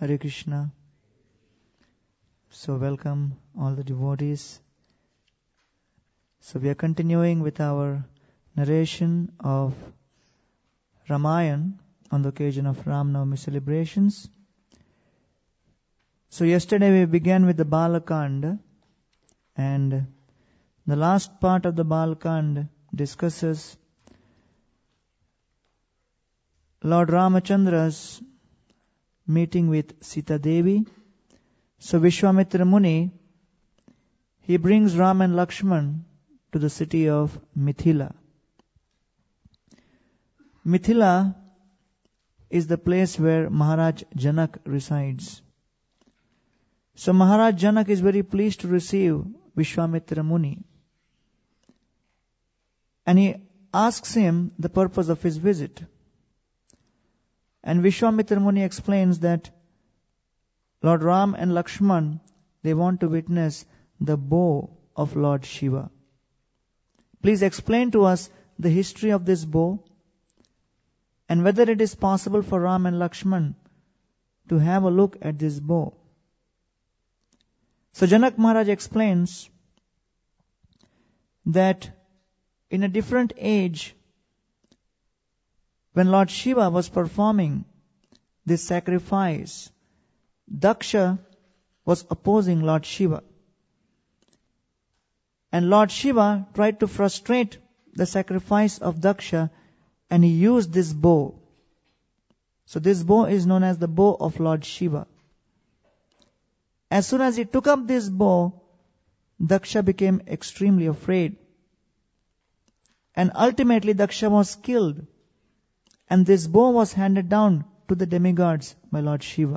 Hare Krishna. So welcome all the devotees. So we are continuing with our narration of Ramayana on the occasion of Ram Navami celebrations. So yesterday we began with the Balakanda, and the last part of the Balakanda discusses Lord Ramachandra's meeting with Sita Devi. So Vishwamitra Muni, he brings Ram and Lakshman to the city of Mithila. Mithila is the place where Maharaj Janak resides. So Maharaj Janak is very pleased to receive Vishwamitra Muni. And he asks him the purpose of his visit. And Vishwamitra Muni explains that Lord Ram and Lakshman, they want to witness the bow of Lord Shiva. Please explain to us the history of this bow and whether it is possible for Ram and Lakshman to have a look at this bow. So Janak Maharaj explains that in a different age, when Lord Shiva was performing this sacrifice, Daksha was opposing Lord Shiva. And Lord Shiva tried to frustrate the sacrifice of Daksha, and he used this bow. So this bow is known as the bow of Lord Shiva. As soon as he took up this bow, Daksha became extremely afraid. And ultimately Daksha was killed. And this bow was handed down to the demigods by Lord Shiva.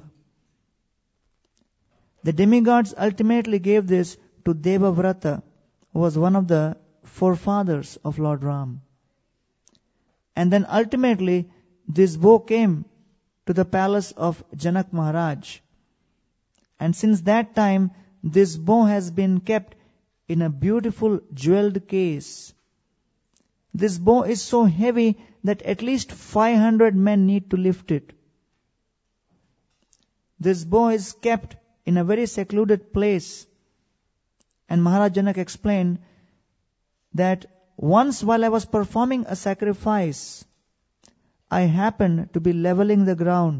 The demigods ultimately gave this to Devavrata, who was one of the forefathers of Lord Ram. And then ultimately this bow came to the palace of Janak Maharaj. And since that time, this bow has been kept in a beautiful jeweled case. This bow is so heavy that at least 500 men need to lift it. This bow is kept in a very secluded place. And Maharaj Janak explained that once while I was performing a sacrifice, I happened to be leveling the ground.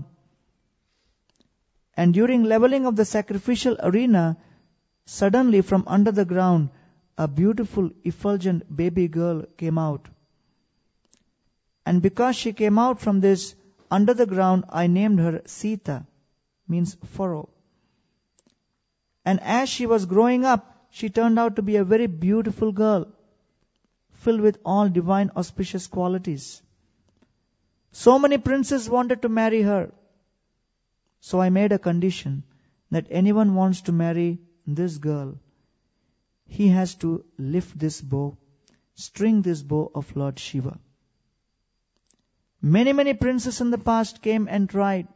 And during leveling of the sacrificial arena, suddenly from under the ground, a beautiful effulgent baby girl came out. And because she came out from this under the ground, I named her Sita, means furrow. And as she was growing up, she turned out to be a very beautiful girl, filled with all divine auspicious qualities. So many princes wanted to marry her. So I made a condition that anyone wants to marry this girl, he has to lift this bow, string this bow of Lord Shiva. Many princes in the past came and tried,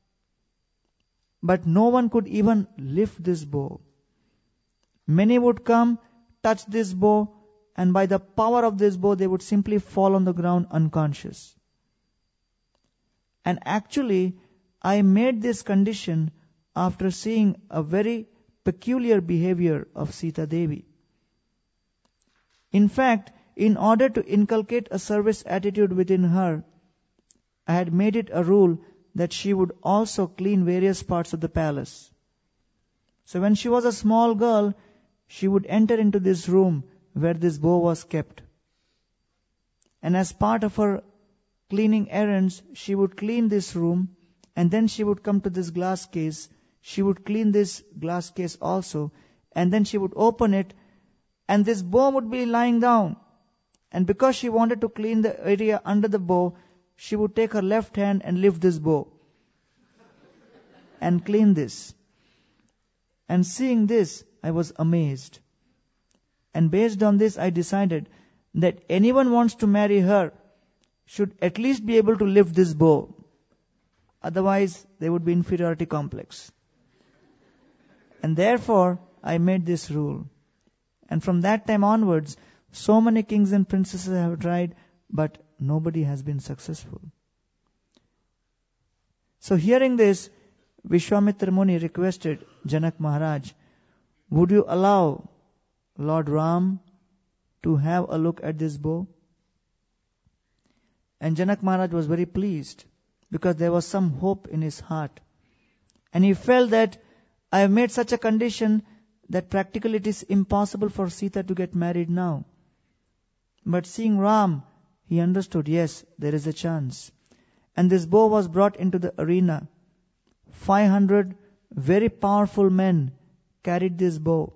but no one could even lift this bow. Many would come, touch this bow, and by the power of this bow, they would simply fall on the ground unconscious. And actually, I made this condition after seeing a very peculiar behavior of Sita Devi. In fact, in order to inculcate a service attitude within her, I had made it a rule that she would also clean various parts of the palace. So when she was a small girl, she would enter into this room where this bow was kept. And as part of her cleaning errands, she would clean this room, and then she would come to this glass case. She would clean this glass case also, and then she would open it, and this bow would be lying down. And because she wanted to clean the area under the bow, she would take her left hand and lift this bow and clean this. And seeing this, I was amazed. And based on this, I decided that anyone wants to marry her should at least be able to lift this bow. Otherwise, there would be inferiority complex. And therefore, I made this rule. And from that time onwards, so many kings and princesses have tried, but nobody has been successful. So hearing this, Vishwamitra Muni requested Janak Maharaj, would you allow Lord Ram to have a look at this bow? And Janak Maharaj was very pleased because there was some hope in his heart. And he felt that I have made such a condition that practically it is impossible for Sita to get married now. But seeing Ram, he understood, yes, there is a chance. And this bow was brought into the arena. 500 very powerful men carried this bow.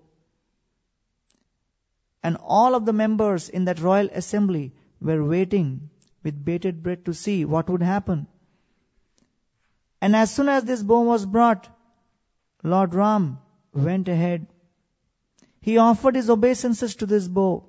And all of the members in that royal assembly were waiting with bated breath to see what would happen. And as soon as this bow was brought, Lord Ram went ahead. He offered his obeisances to this bow.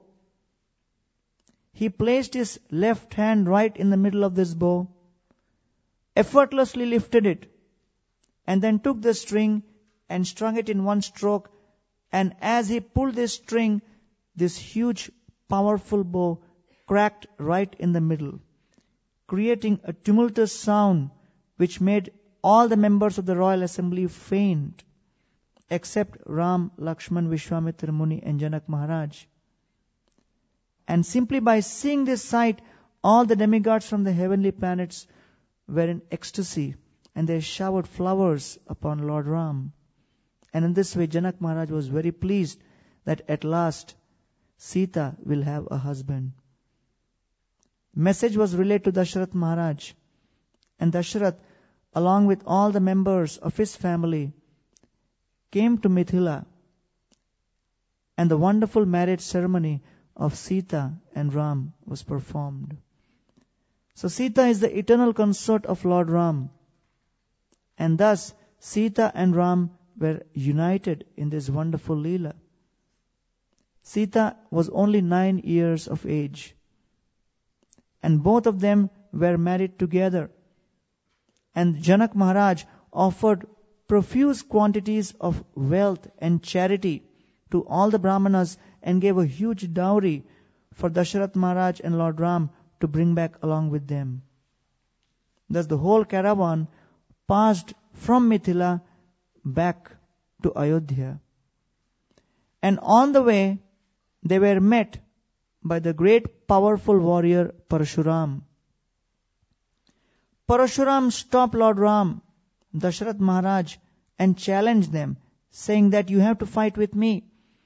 He placed his left hand right in the middle of this bow, effortlessly lifted it, and then took the string and strung it in one stroke. And as he pulled this string, this huge, powerful bow cracked right in the middle, creating a tumultuous sound which made all the members of the royal assembly faint, except Ram, Lakshman, Vishwamitra Muni and Janak Maharaj. And simply by seeing this sight, all the demigods from the heavenly planets were in ecstasy, and they showered flowers upon Lord Ram. And in this way, Janak Maharaj was very pleased that at last Sita will have a husband. Message was relayed to Dasharath Maharaj, and Dasharath, along with all the members of his family, came to Mithila, and the wonderful marriage ceremony of Sita and Ram was performed. So Sita is the eternal consort of Lord Ram, and thus Sita and Ram were united in this wonderful Leela. Sita was only 9 years of age, and both of them were married together. And Janak Maharaj offered profuse quantities of wealth and charity to all the Brahmanas and gave a huge dowry for Dasharath Maharaj and Lord Ram to bring back along with them. Thus the whole caravan passed from Mithila back to Ayodhya. And on the way, they were met by the great powerful warrior Parashuram. Parashuram stopped Lord Ram, Dasharath Maharaj, and challenged them, saying that you have to fight with me.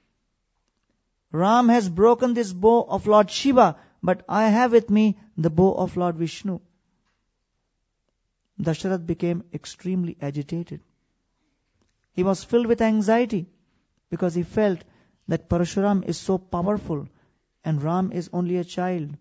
Ram has broken this bow of Lord Shiva, but I have with me the bow of Lord Vishnu. Dasharath became extremely agitated. He was filled with anxiety because he felt that Parashuram is so powerful and Ram is only a child.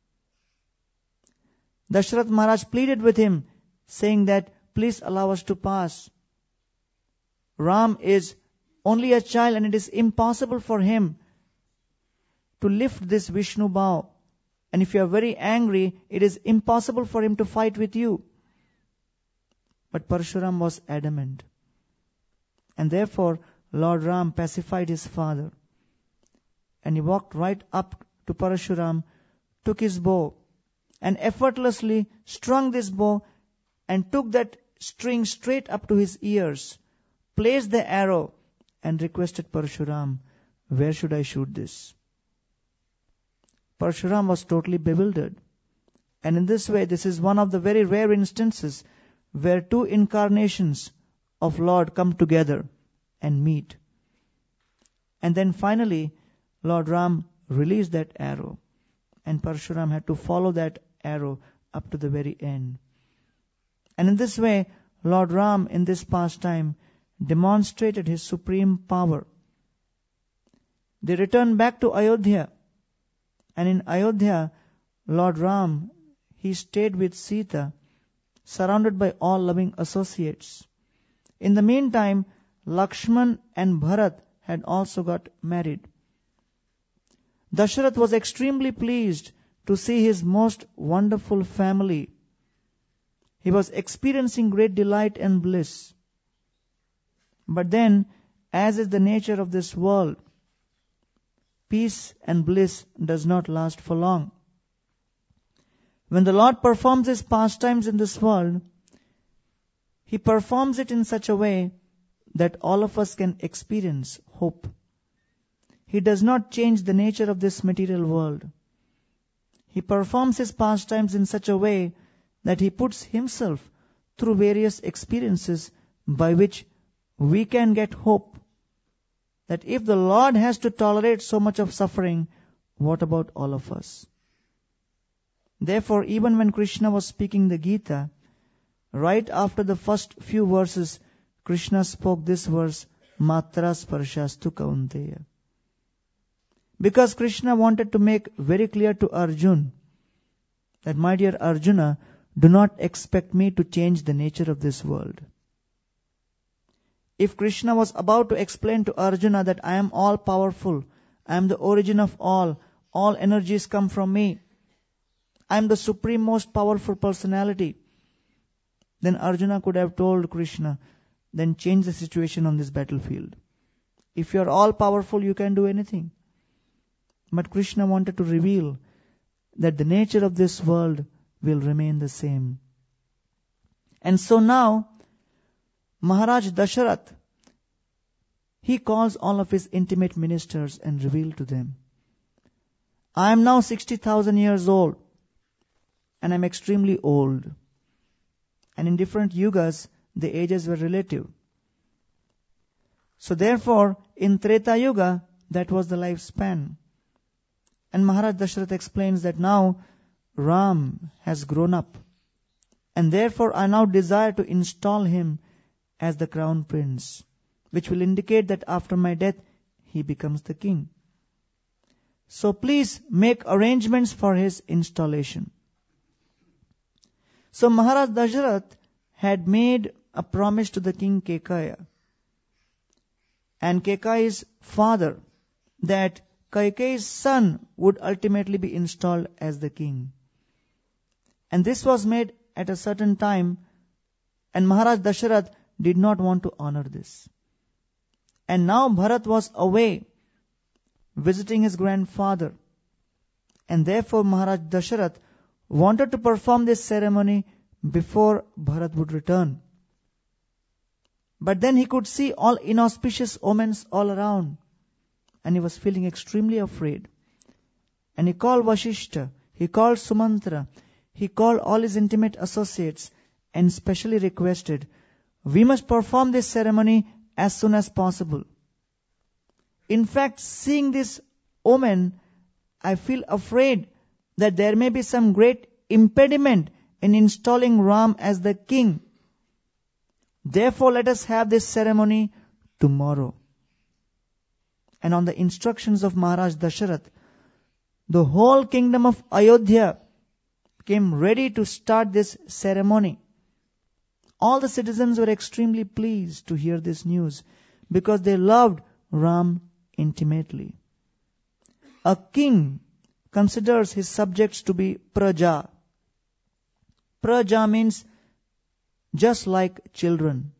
Dasharath Maharaj pleaded with him, saying that, please allow us to pass. Ram is only a child and it is impossible for him to lift this Vishnu bow. And if you are very angry, it is impossible for him to fight with you. But Parashuram was adamant. And therefore, Lord Ram pacified his father. And he walked right up to Parashuram, took his bow, and effortlessly strung this bow and took that string straight up to his ears, placed the arrow, and requested Parashuram, where should I shoot this? Parashuram was totally bewildered. And in this way, this is one of the very rare instances where two incarnations of Lord come together and meet. And then finally, Lord Ram released that arrow, and Parashuram had to follow that arrow up to the very end. And in this way, Lord Ram in this pastime demonstrated his supreme power. They returned back to Ayodhya, and in Ayodhya, Lord Ram, he stayed with Sita, surrounded by all loving associates. In the meantime, Lakshman and Bharat had also got married. Dasharath was extremely pleased to see his most wonderful family. He was experiencing great delight and bliss. But then, as is the nature of this world, peace and bliss does not last for long. When the Lord performs his pastimes in this world, He performs it in such a way that all of us can experience hope. He does not change the nature of this material world. He performs his pastimes in such a way that he puts himself through various experiences by which we can get hope. That if the Lord has to tolerate so much of suffering, what about all of us? Therefore, even when Krishna was speaking the Gita, right after the first few verses, Krishna spoke this verse, Matra Sparshastu Kaunteya. Because Krishna wanted to make very clear to Arjuna that, my dear Arjuna, do not expect me to change the nature of this world. If Krishna was about to explain to Arjuna that I am all powerful, I am the origin of all energies come from me, I am the supreme most powerful personality, then Arjuna could have told Krishna, then change the situation on this battlefield. If you are all powerful, you can do anything. But Krishna wanted to reveal that the nature of this world will remain the same. And so now, Maharaj Dasharath, he calls all of his intimate ministers and revealed to them, I am now 60,000 years old, and I am extremely old. And in different yugas, the ages were relative. So therefore, in Treta Yuga, that was the lifespan. And Maharaj Dasharath explains that now Ram has grown up, and therefore I now desire to install him as the crown prince, which will indicate that after my death he becomes the king. So please make arrangements for his installation. So Maharaj Dasharath had made a promise to the king Kekaya and Kekayi's father that Kaikeyi's son would ultimately be installed as the king. And this was made at a certain time, and Maharaj Dasharath did not want to honor this. And now Bharat was away visiting his grandfather, and therefore Maharaj Dasharath wanted to perform this ceremony before Bharat would return. But then he could see all inauspicious omens all around, and he was feeling extremely afraid. And he called Vashishta, he called Sumantra, he called all his intimate associates and specially requested, we must perform this ceremony as soon as possible. In fact, seeing this omen, I feel afraid that there may be some great impediment in installing Ram as the king. Therefore, let us have this ceremony tomorrow. And on the instructions of Maharaj Dasharath, the whole kingdom of Ayodhya came ready to start this ceremony. All the citizens were extremely pleased to hear this news because they loved Ram intimately. A king considers his subjects to be praja. Praja means just like children.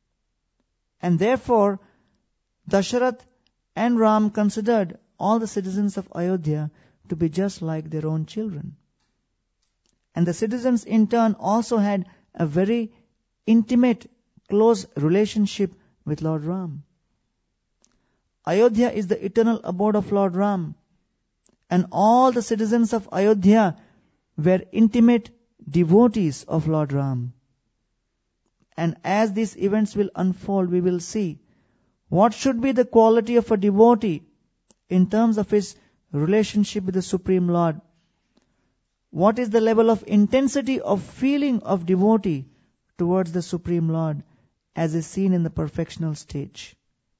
And therefore, Dasharath and Ram considered all the citizens of Ayodhya to be just like their own children. And the citizens in turn also had a very intimate, close relationship with Lord Ram. Ayodhya is the eternal abode of Lord Ram, and all the citizens of Ayodhya were intimate devotees of Lord Ram. And as these events will unfold, we will see what should be the quality of a devotee in terms of his relationship with the Supreme Lord. What is the level of intensity of feeling of devotee towards the Supreme Lord as is seen in the perfectional stage.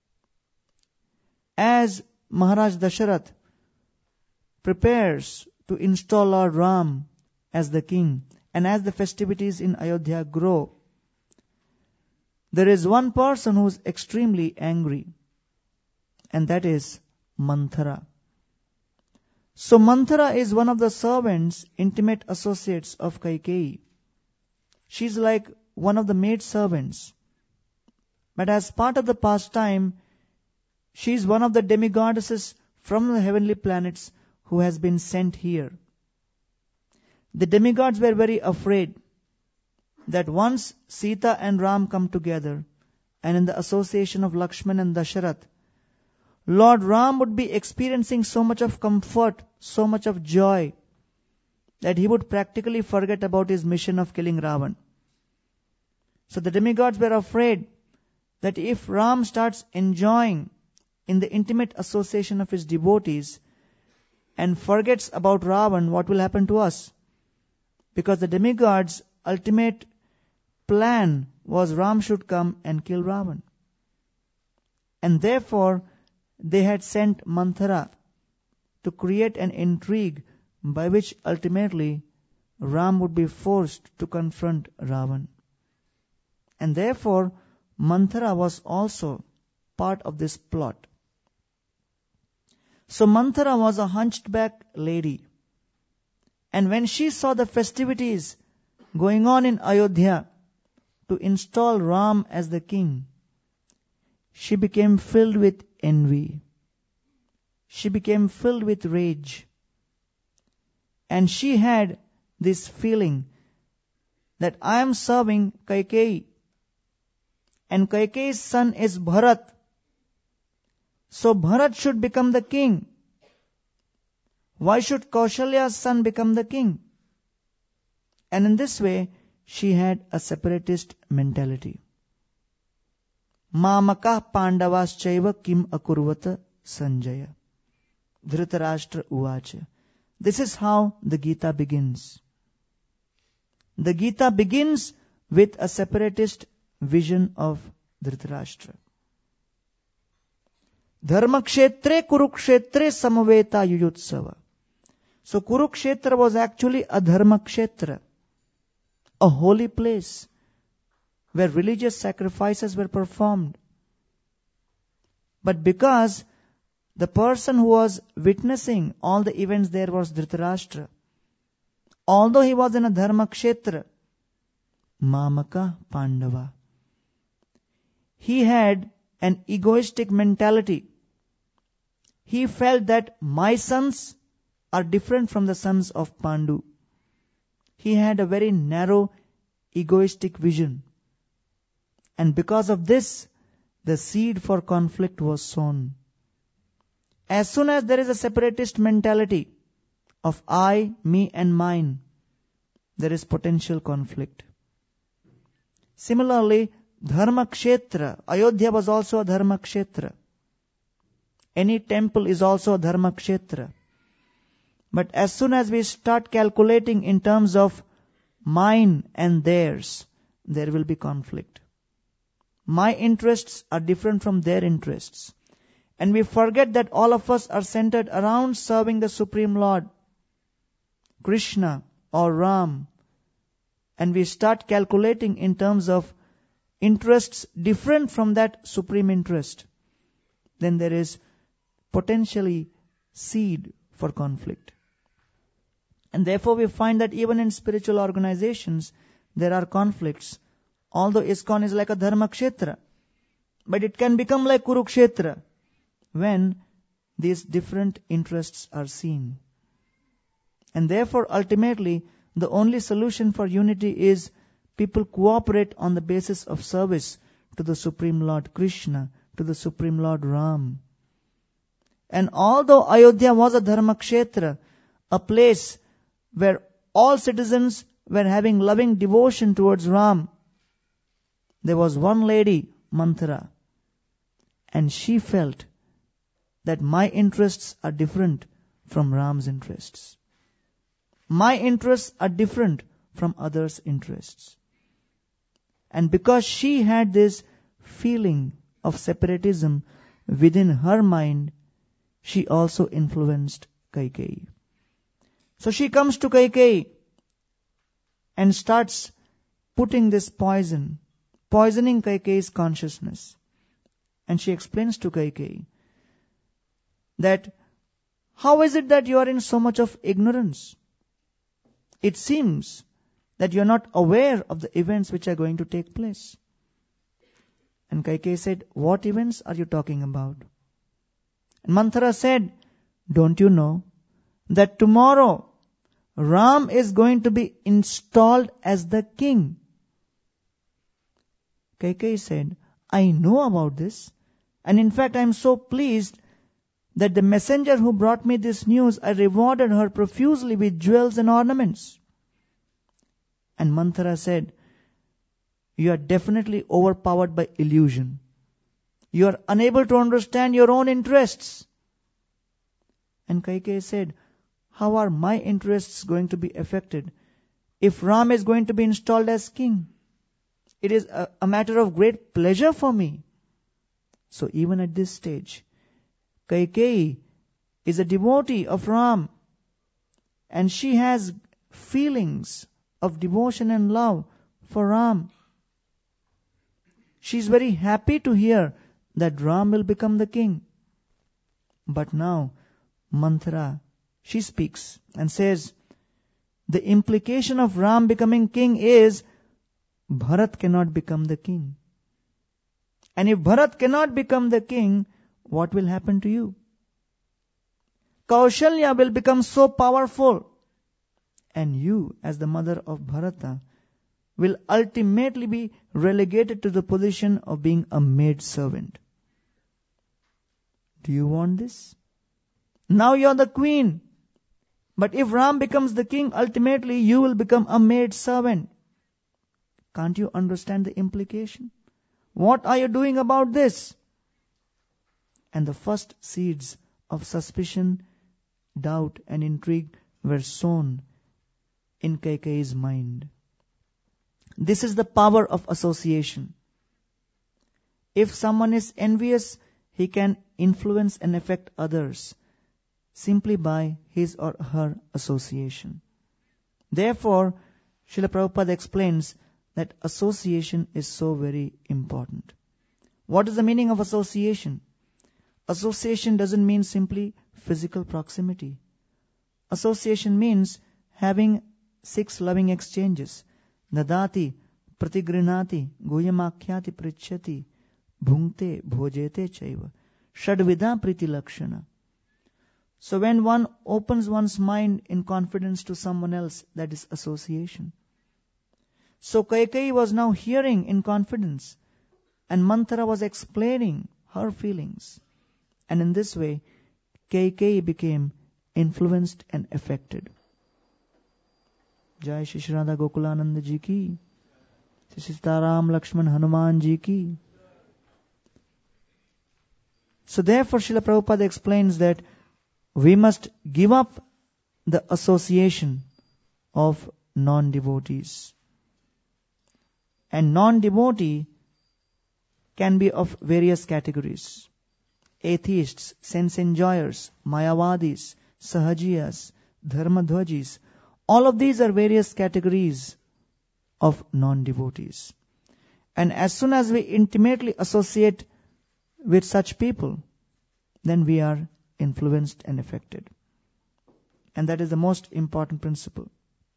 As Maharaj Dasharath prepares to install Lord Ram as the king, and as the festivities in Ayodhya grow, there is one person who is extremely angry, and that is Manthara. So Manthara is one of the servants, intimate associates of Kaikeyi. She is like one of the maid servants. But as part of the pastime, she is one of the demigoddesses from the heavenly planets who has been sent here. The demigods were very afraid that once Sita and Ram come together, and in the association of Lakshman and Dasharath, Lord Ram would be experiencing so much of comfort, so much of joy, that he would practically forget about his mission of killing Ravan. So the demigods were afraid that if Ram starts enjoying in the intimate association of his devotees and forgets about Ravan, what will happen to us? Because the demigods' ultimate plan was Ram should come and kill Ravan. And therefore, they had sent Manthara to create an intrigue by which ultimately Ram would be forced to confront Ravan. And therefore, Manthara was also part of this plot. So Manthara was a hunchback lady. And when she saw the festivities going on in Ayodhya to install Ram as the king, she became filled with envy. She became filled with rage. And she had this feeling that I am serving Kaikeyi, and Kaikeyi's son is Bharat. So Bharat should become the king. Why should Kaushalya's son become the king? And in this way, she had a separatist mentality. Mamaka Pandavaschaiva kim akurvata Sanjaya. Dhritarashtra uvacha. This is how the Gita begins. The Gita begins with a separatist vision of Dhritarashtra. Dharmakshetre Kurukshetre Samaveta Yuyutsava. So Kurukshetra was actually a Dharmakshetra, a holy place where religious sacrifices were performed. But because the person who was witnessing all the events there was Dhritarashtra, although he was in a Dharmakshetra, Mamaka Pandava, he had an egoistic mentality. He felt that my sons are different from the sons of Pandu. He had a very narrow, egoistic vision. And because of this, the seed for conflict was sown. As soon as there is a separatist mentality of I, me and mine, there is potential conflict. Similarly, Dharma Kshetra, Ayodhya was also a Dharma Kshetra. Any temple is also a Dharma Kshetra. But as soon as we start calculating in terms of mine and theirs, there will be conflict. My interests are different from their interests. And we forget that all of us are centered around serving the Supreme Lord, Krishna or Ram. And we start calculating in terms of interests different from that supreme interest. Then there is potentially seed for conflict. And therefore we find that even in spiritual organizations, there are conflicts. Although ISKCON is like a Dharmakshetra, but it can become like Kurukshetra when these different interests are seen. And therefore, ultimately, the only solution for unity is people cooperate on the basis of service to the Supreme Lord Krishna, to the Supreme Lord Ram. And although Ayodhya was a Dharmakshetra, a place where all citizens were having loving devotion towards Ram, there was one lady, Manthara, and she felt that my interests are different from Ram's interests. My interests are different from others' interests. And because she had this feeling of separatism within her mind, she also influenced Kaikeyi. So she comes to Kaikeyi and starts putting this poisoning Kaikeyi's consciousness. And she explains to Kaikeyi that how is it that you are in so much of ignorance? It seems that you are not aware of the events which are going to take place. And Kaikeyi said, what events are you talking about? And Manthara said, don't you know that tomorrow Ram is going to be installed as the king? Kaikeyi said, I know about this. And in fact, I am so pleased that the messenger who brought me this news, I rewarded her profusely with jewels and ornaments. And Manthara said, you are definitely overpowered by illusion. You are unable to understand your own interests. And Kaikeyi said, how are my interests going to be affected if Ram is going to be installed as king? It is a matter of great pleasure for me. So even at this stage, Kaikeyi is a devotee of Ram, and she has feelings of devotion and love for Ram. She is very happy to hear that Ram will become the king. But now, Manthara, she speaks and says, the implication of Ram becoming king is Bharat cannot become the king. And if Bharat cannot become the king, what will happen to you? Kaushalya will become so powerful, and you, as the mother of Bharata, will ultimately be relegated to the position of being a maid servant. Do you want this? Now you are the queen. But if Ram becomes the king, ultimately you will become a maid servant. Can't you understand the implication? What are you doing about this? And the first seeds of suspicion, doubt and intrigue were sown in Kaikeyi's mind. This is the power of association. If someone is envious, he can influence and affect others simply by his or her association. Therefore, Srila Prabhupada explains that association is so very important. What is the meaning of association? Association doesn't mean simply physical proximity. Association means having 6 loving exchanges. Nadati, pratigrinati, guyamakhyati prichyati, bhungte, bhojete chaiva, shadvida priti lakshana. So when one opens one's mind in confidence to someone else, that is association. So Kaikeyi was now hearing in confidence, and Manthara was explaining her feelings. And in this way, Kaikeyi became influenced and affected. Jai Shri Radha Gokulananda Ji ki, Shri Sitaram Lakshman Hanuman Ji ki. So therefore Srila Prabhupada explains that we must give up the association of non-devotees. And non-devotee can be of various categories. Atheists, sense enjoyers, Mayavadis, Sahajiyas, Dharmadhwajis. All of these are various categories of non-devotees. And as soon as we intimately associate with such people, then we are influenced and affected. And that is the most important principle.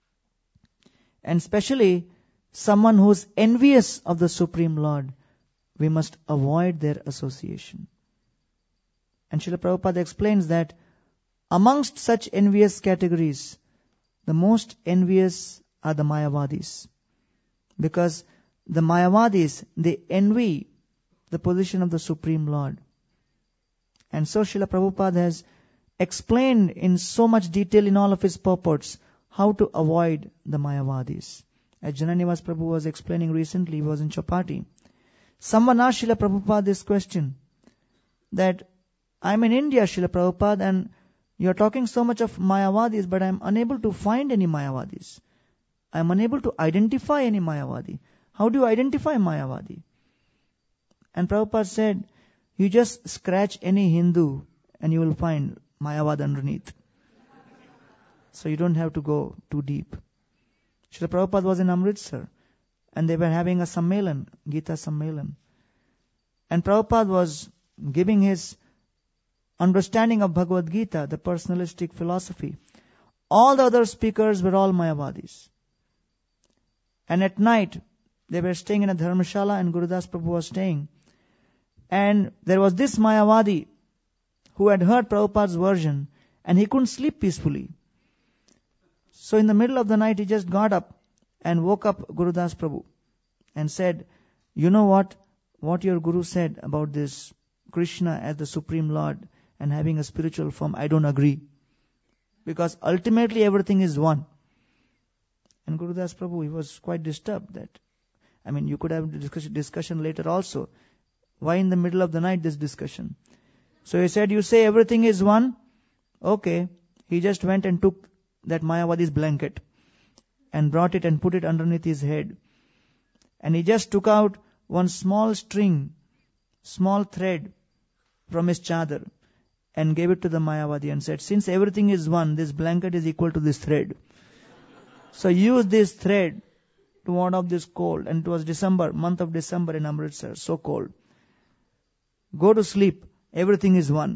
And especially someone who is envious of the Supreme Lord, we must avoid their association. And Srila Prabhupada explains that amongst such envious categories, the most envious are the Mayavadis. Because the Mayavadis, they envy the position of the Supreme Lord. And so Srila Prabhupada has explained in so much detail in all of his purports how to avoid the Mayavadis. As Jananivas Prabhu was explaining recently, he was in Chapati. Someone asked Srila Prabhupada this question, that I'm in India, Srila Prabhupada, and you're talking so much of Mayavadis, but I'm unable to find any Mayavadis. I'm unable to identify any Mayavadi. How do you identify Mayavadi? And Prabhupada said, you just scratch any Hindu and you will find Mayavad underneath. So you don't have to go too deep. Srila Prabhupada was in Amritsar and they were having a Sammelan, Gita Sammelan. And Prabhupada was giving his understanding of Bhagavad Gita, the personalistic philosophy. All the other speakers were all Mayavadis. And at night, they were staying in a Dharmashala and Gurudas Prabhu was staying. And there was this Mayavadi who had heard Prabhupada's version and he couldn't sleep peacefully. So in the middle of the night, he just got up and woke up Gurudas Prabhu and said, you know what your Guru said about this Krishna as the Supreme Lord and having a spiritual form, I don't agree. Because ultimately everything is one. And Gurudas Prabhu, he was quite disturbed that, you could have discussion later also. Why in the middle of the night this discussion? So he said, you say everything is one? Okay. He just went and took that Mayavadi's blanket and brought it and put it underneath his head. And he just took out one small string, small thread from his chadar and gave it to the Mayavadi and said, since everything is one, this blanket is equal to this thread. So use this thread to ward off this cold. And it was December, month of December in Amritsar, so cold. Go to sleep. Everything is one.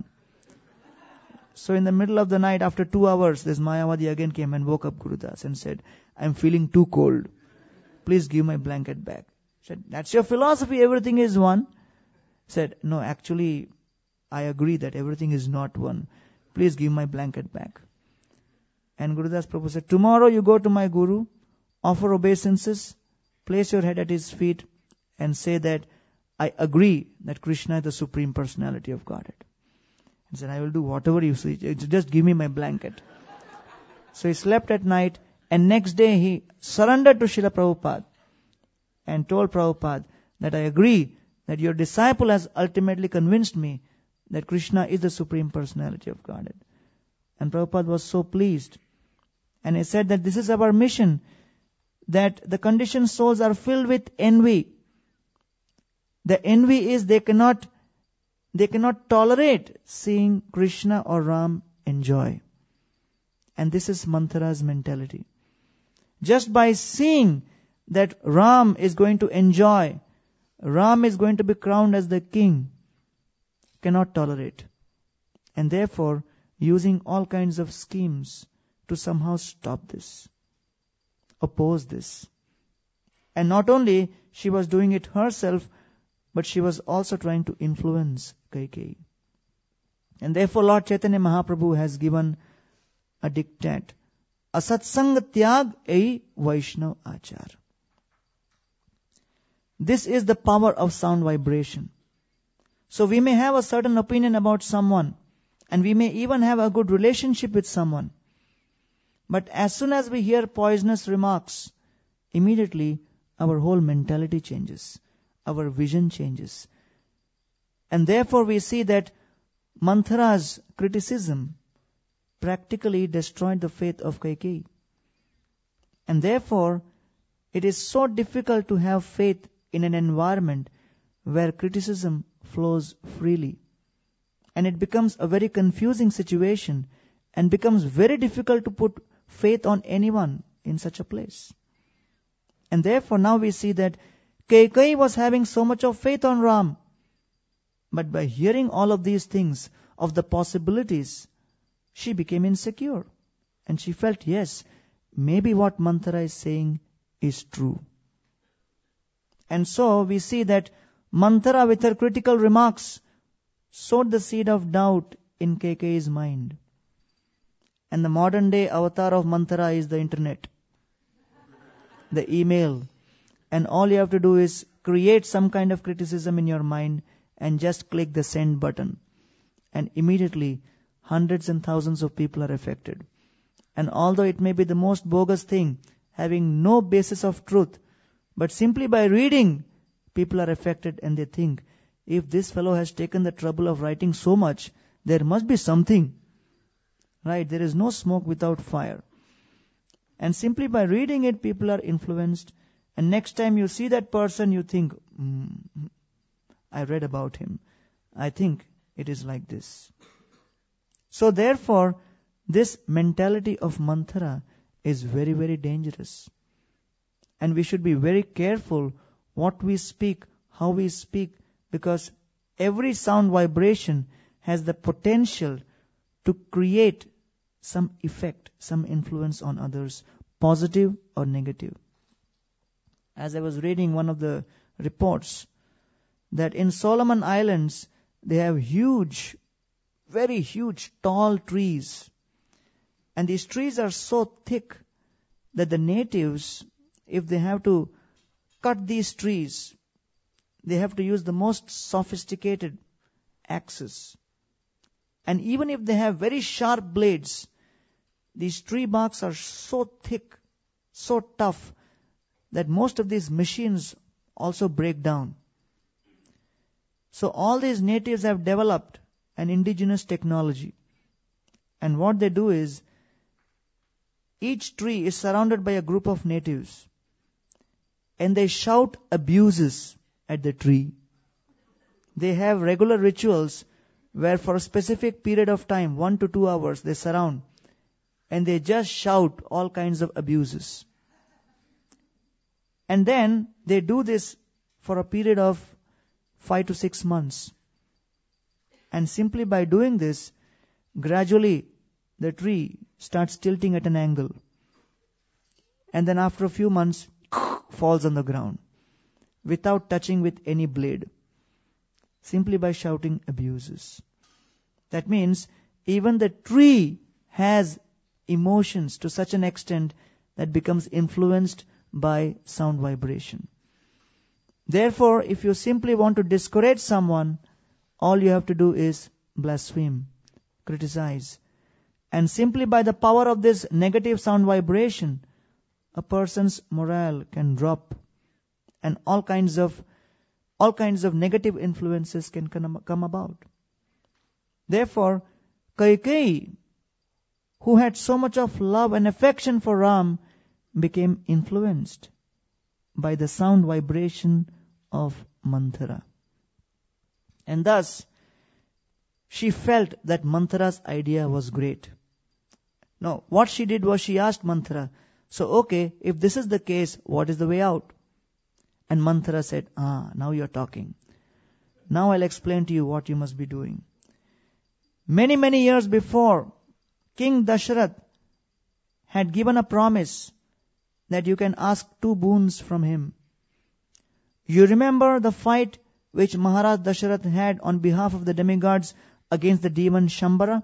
So in the middle of the night, after 2 hours, this Mayavadi again came and woke up Gurudas and said, I'm feeling too cold. Please give my blanket back. Said, that's your philosophy, everything is one. Said, no, actually, I agree that everything is not one. Please give my blanket back. And Gurudas Prabhu said, tomorrow you go to my Guru, offer obeisances, place your head at his feet and say that I agree that Krishna is the Supreme Personality of Godhead. He said, I will do whatever you say, just give me my blanket. So he slept at night and next day he surrendered to Srila Prabhupada and told Prabhupada that I agree that your disciple has ultimately convinced me that Krishna is the Supreme Personality of Godhead. And Prabhupada was so pleased. And he said that this is our mission, that the conditioned souls are filled with envy. The envy is they cannot tolerate seeing Krishna or Ram enjoy. And this is Manthara's mentality. Just by seeing that Ram is going to enjoy, Ram is going to be crowned as the king, cannot tolerate. And therefore, using all kinds of schemes to somehow stop this, oppose this. And not only she was doing it herself, but she was also trying to influence Kaikeyi. And therefore Lord Chaitanya Mahaprabhu has given a diktat, Asatsang tyag ei Vaishnav achar. This is the power of sound vibration. So we may have a certain opinion about someone, and we may even have a good relationship with someone. But as soon as we hear poisonous remarks, immediately our whole mentality changes. Our vision changes. And therefore we see that Manthara's criticism practically destroyed the faith of Kaikeyi. And therefore, it is so difficult to have faith in an environment where criticism flows freely. And it becomes a very confusing situation and becomes very difficult to put faith on anyone in such a place. And therefore now we see that Kaikeyi was having so much of faith on Ram. But by hearing all of these things, of the possibilities, she became insecure. And she felt, yes, maybe what Manthara is saying is true. And so we see that Manthara with her critical remarks sowed the seed of doubt in Kaikeyi's mind. And the modern day avatar of Manthara is the internet, the email. And all you have to do is create some kind of criticism in your mind and just click the send button. And immediately hundreds and thousands of people are affected. And although it may be the most bogus thing, having no basis of truth, but simply by reading, people are affected and they think, if this fellow has taken the trouble of writing so much, there must be something. Right? There is no smoke without fire. And simply by reading it, people are influenced. And next time you see that person, you think, I read about him. I think it is like this. So therefore, this mentality of Manthara is very, very dangerous. And we should be very careful what we speak, how we speak, because every sound vibration has the potential to create some effect, some influence on others, positive or negative. As I was reading one of the reports, that in Solomon Islands, they have huge, very huge, tall trees. And these trees are so thick that the natives, if they have to cut these trees, They have to use the most sophisticated axes. And even if they have very sharp blades, these tree barks are so thick, so tough, that most of these machines also break down. So all these natives have developed an indigenous technology. And what they do is, each tree is surrounded by a group of natives. And they shout abuses at the tree. They have regular rituals where for a specific period of time, 1 to 2 hours, they surround. And they just shout all kinds of abuses. And then they do this for a period of 5 to 6 months. And simply by doing this, gradually the tree starts tilting at an angle. And then after a few months, falls on the ground without touching with any blade. Simply by shouting abuses. That means even the tree has emotions to such an extent that becomes influenced by sound vibration. Therefore, if you simply want to discourage someone, all you have to do is blaspheme, criticize. And simply by the power of this negative sound vibration, a person's morale can drop, and all kinds of negative influences can come about. Therefore, Kaikeyi, who had so much of love and affection for Ram, became influenced by the sound vibration of Manthara. And thus, she felt that Manthara's idea was great. Now, what she did was she asked Manthara, so okay, if this is the case, what is the way out? And Manthara said, now you're talking. Now I'll explain to you what you must be doing. Many, many years before, King Dasharath had given a promise that you can ask 2 boons from him. You remember the fight which Maharaj Dasharath had on behalf of the demigods against the demon Shambhara?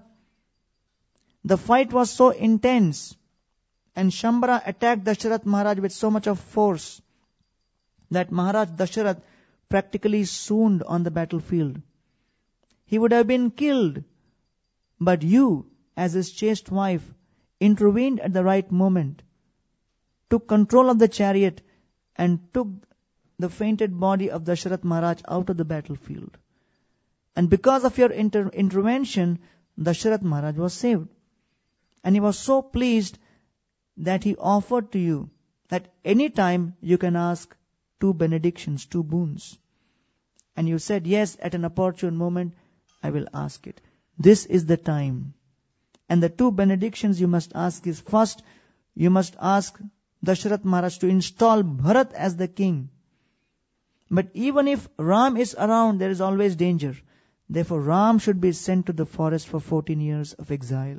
The fight was so intense, and Shambhara attacked Dasharath Maharaj with so much of force that Maharaj Dasharath practically swooned on the battlefield. He would have been killed, but you, as his chaste wife, intervened at the right moment, took control of the chariot, and took the fainted body of Dasharath Maharaj out of the battlefield. And because of your intervention, Dasharath Maharaj was saved. And he was so pleased that he offered to you that any time you can ask 2 benedictions, 2 boons. And you said, yes, at an opportune moment, I will ask it. This is the time. And the 2 benedictions you must ask is, first, you must ask Dasharath Maharaj to install Bharat as the king. But even if Ram is around, there is always danger. Therefore, Ram should be sent to the forest for 14 years of exile.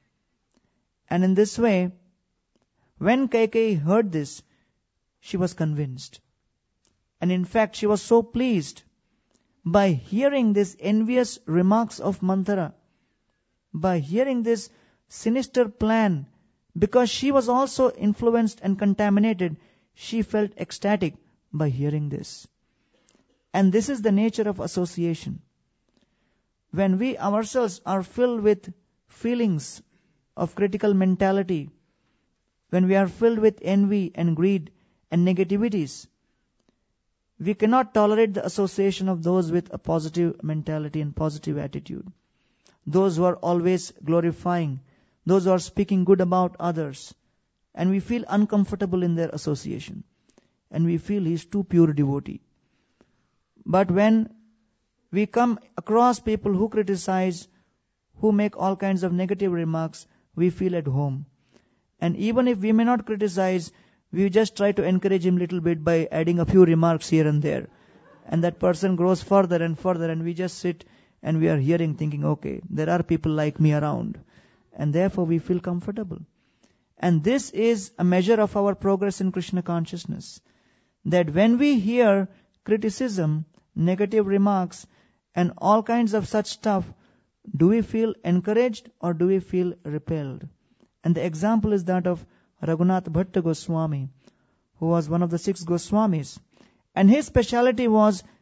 And in this way, when Kaikeyi heard this, she was convinced. And in fact, she was so pleased by hearing these envious remarks of Manthara, by hearing this sinister plan, because she was also influenced and contaminated. She felt ecstatic by hearing this. And this is the nature of association. When we ourselves are filled with feelings of critical mentality, when we are filled with envy and greed and negativities, we cannot tolerate the association of those with a positive mentality and positive attitude. Those who are always glorifying, those who are speaking good about others, and we feel uncomfortable in their association. And we feel he's too pure devotee. But when we come across people who criticize, who make all kinds of negative remarks, we feel at home. And even if we may not criticize, we just try to encourage him a little bit by adding a few remarks here and there. And that person grows further and further, and we just sit and we are hearing, thinking, okay, there are people like me around. And therefore we feel comfortable. And this is a measure of our progress in Krishna consciousness. That when we hear criticism, negative remarks, and all kinds of such stuff, do we feel encouraged or do we feel repelled? And the example is that of Raghunath Bhatta Goswami, who was one of the 6 Goswamis. And his speciality was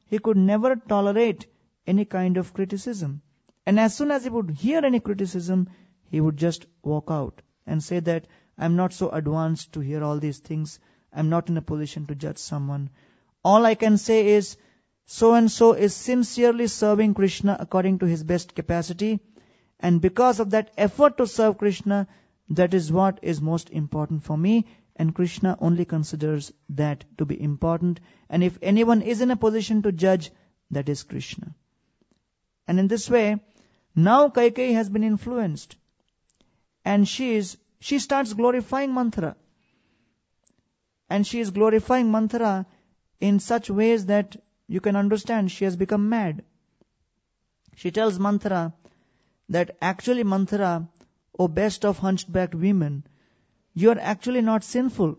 he could never tolerate any kind of criticism. And as soon as he would hear any criticism, he would just walk out and say that I'm not so advanced to hear all these things. I'm not in a position to judge someone. All I can say is, so and so is sincerely serving Krishna according to his best capacity. And because of that effort to serve Krishna, that is what is most important for me. And Krishna only considers that to be important. And if anyone is in a position to judge, that is Krishna. And in this way, now Kaikeyi has been influenced. And she starts glorifying Manthara. And she is glorifying Manthara in such ways that you can understand she has become mad. She tells Manthara that actually Manthara, O best of hunchbacked women, you are actually not sinful.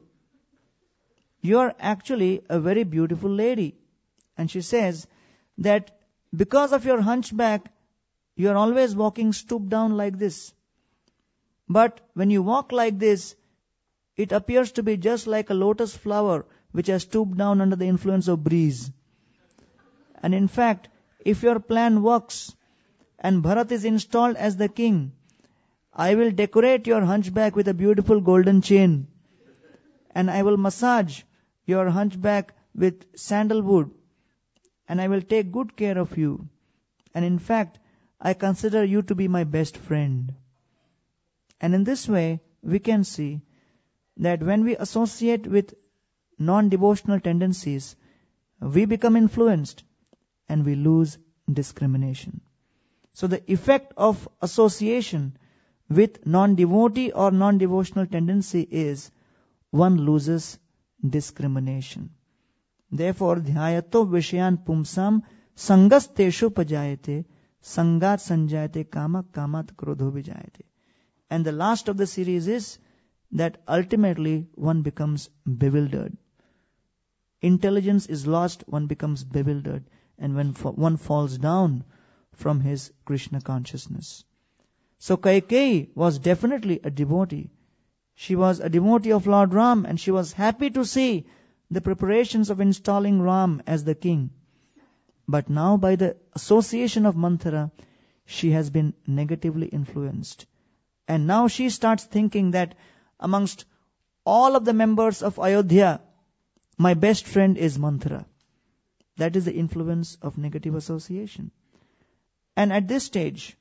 You are actually a very beautiful lady. And she says that because of your hunchback, you are always walking stooped down like this. But when you walk like this, it appears to be just like a lotus flower which has stooped down under the influence of breeze. And in fact, if your plan works and Bharat is installed as the king, I will decorate your hunchback with a beautiful golden chain. And I will massage your hunchback with sandalwood. And I will take good care of you. And in fact, I consider you to be my best friend. And in this way, we can see that when we associate with non-devotional tendencies, we become influenced and we lose discrimination. So the effect of association with non-devotee or non-devotional tendency is one loses discrimination. Therefore, dhyayato vishayan pumsam sangasteshu pajayate sangat sanjayate kama kamat krodho vijayate. And the last of the series is that ultimately one becomes bewildered. Intelligence is lost, one becomes bewildered, and when one falls down from his Krishna consciousness. So Kaikeyi was definitely a devotee. She was a devotee of Lord Ram, and she was happy to see the preparations of installing Ram as the king. But now by the association of Manthara, she has been negatively influenced. And now she starts thinking that amongst all of the members of Ayodhya, my best friend is Manthara. That is the influence of negative association. And at this stage,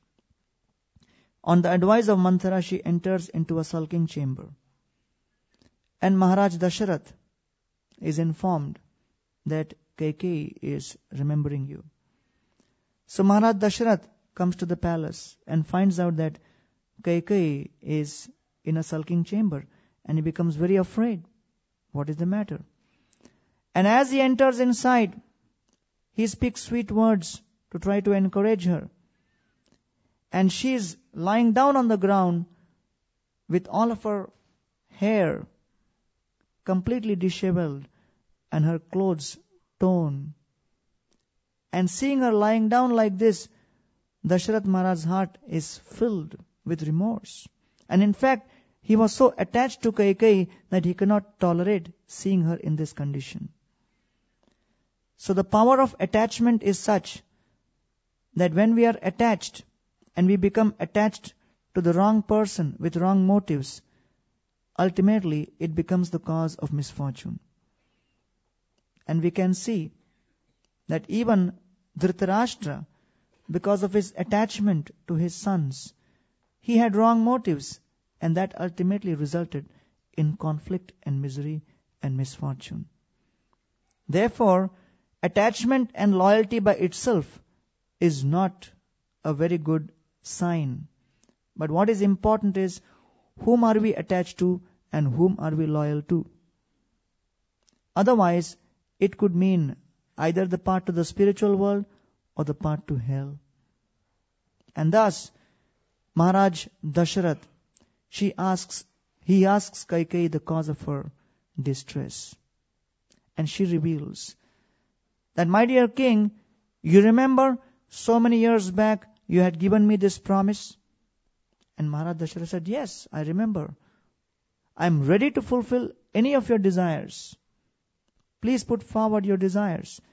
on the advice of Manthara, she enters into a sulking chamber. And Maharaj Dasharath is informed that Kaikeyi is remembering you. So Maharaj Dasharath comes to the palace and finds out that Kaikeyi is in a sulking chamber, and he becomes very afraid. What is the matter? And as he enters inside, he speaks sweet words to try to encourage her. And she is lying down on the ground with all of her hair completely disheveled and her clothes torn. And seeing her lying down like this, Dasharath Maharaj's heart is filled with remorse. And in fact, he was so attached to Kaikeyi that he cannot tolerate seeing her in this condition. So the power of attachment is such that when we are attached and we become attached to the wrong person with wrong motives, ultimately it becomes the cause of misfortune. And we can see that even Dhritarashtra, because of his attachment to his sons, he had wrong motives, and that ultimately resulted in conflict and misery and misfortune. Therefore, attachment and loyalty by itself is not a very good sign. But what is important is, whom are we attached to and whom are we loyal to? Otherwise, it could mean either the path to the spiritual world or the path to hell. And thus, Maharaj Dasharath, he asks Kaikeyi the cause of her distress. And she reveals that, my dear king, you remember so many years back you had given me this promise? And Maharaj Dasharath said, yes, I remember. I am ready to fulfill any of your desires. Please put forward your desires.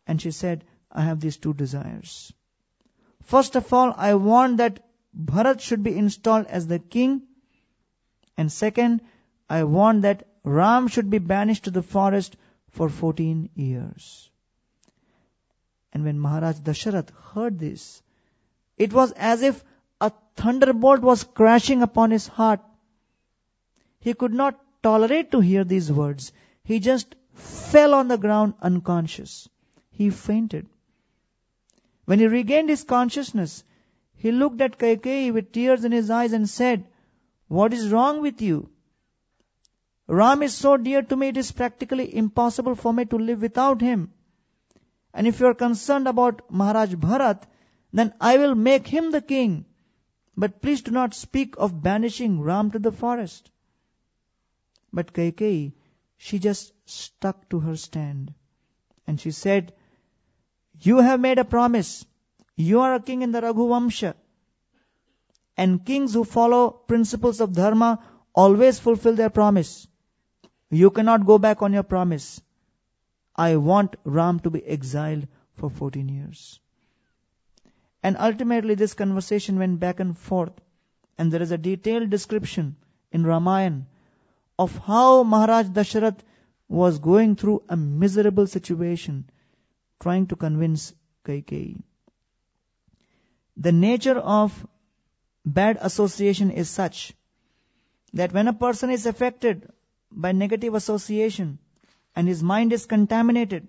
And she said, I have these two desires. First of all, I want that Bharat should be installed as the king. And second, I want that Ram should be banished to the forest for 14 years. And when Maharaj Dasharath heard this, it was as if a thunderbolt was crashing upon his heart. He could not tolerate to hear these words. He just fell on the ground unconscious. He fainted. When he regained his consciousness, he looked at Kaikeyi with tears in his eyes and said, "What is wrong with you? Ram is so dear to me, it is practically impossible for me to live without him. And if you are concerned about Maharaj Bharat, then I will make him the king. But please do not speak of banishing Ram to the forest." But Kaikeyi, she just stuck to her stand. And she said, "You have made a promise. You are a king in the Raghuvamsha. And kings who follow principles of dharma always fulfill their promise. You cannot go back on your promise. I want Ram to be exiled for 14 years. And ultimately this conversation went back and forth. And there is a detailed description in Ramayana of how Maharaj Dasharath was going through a miserable situation, trying to convince Kaikeyi. The nature of bad association is such that when a person is affected by negative association and his mind is contaminated,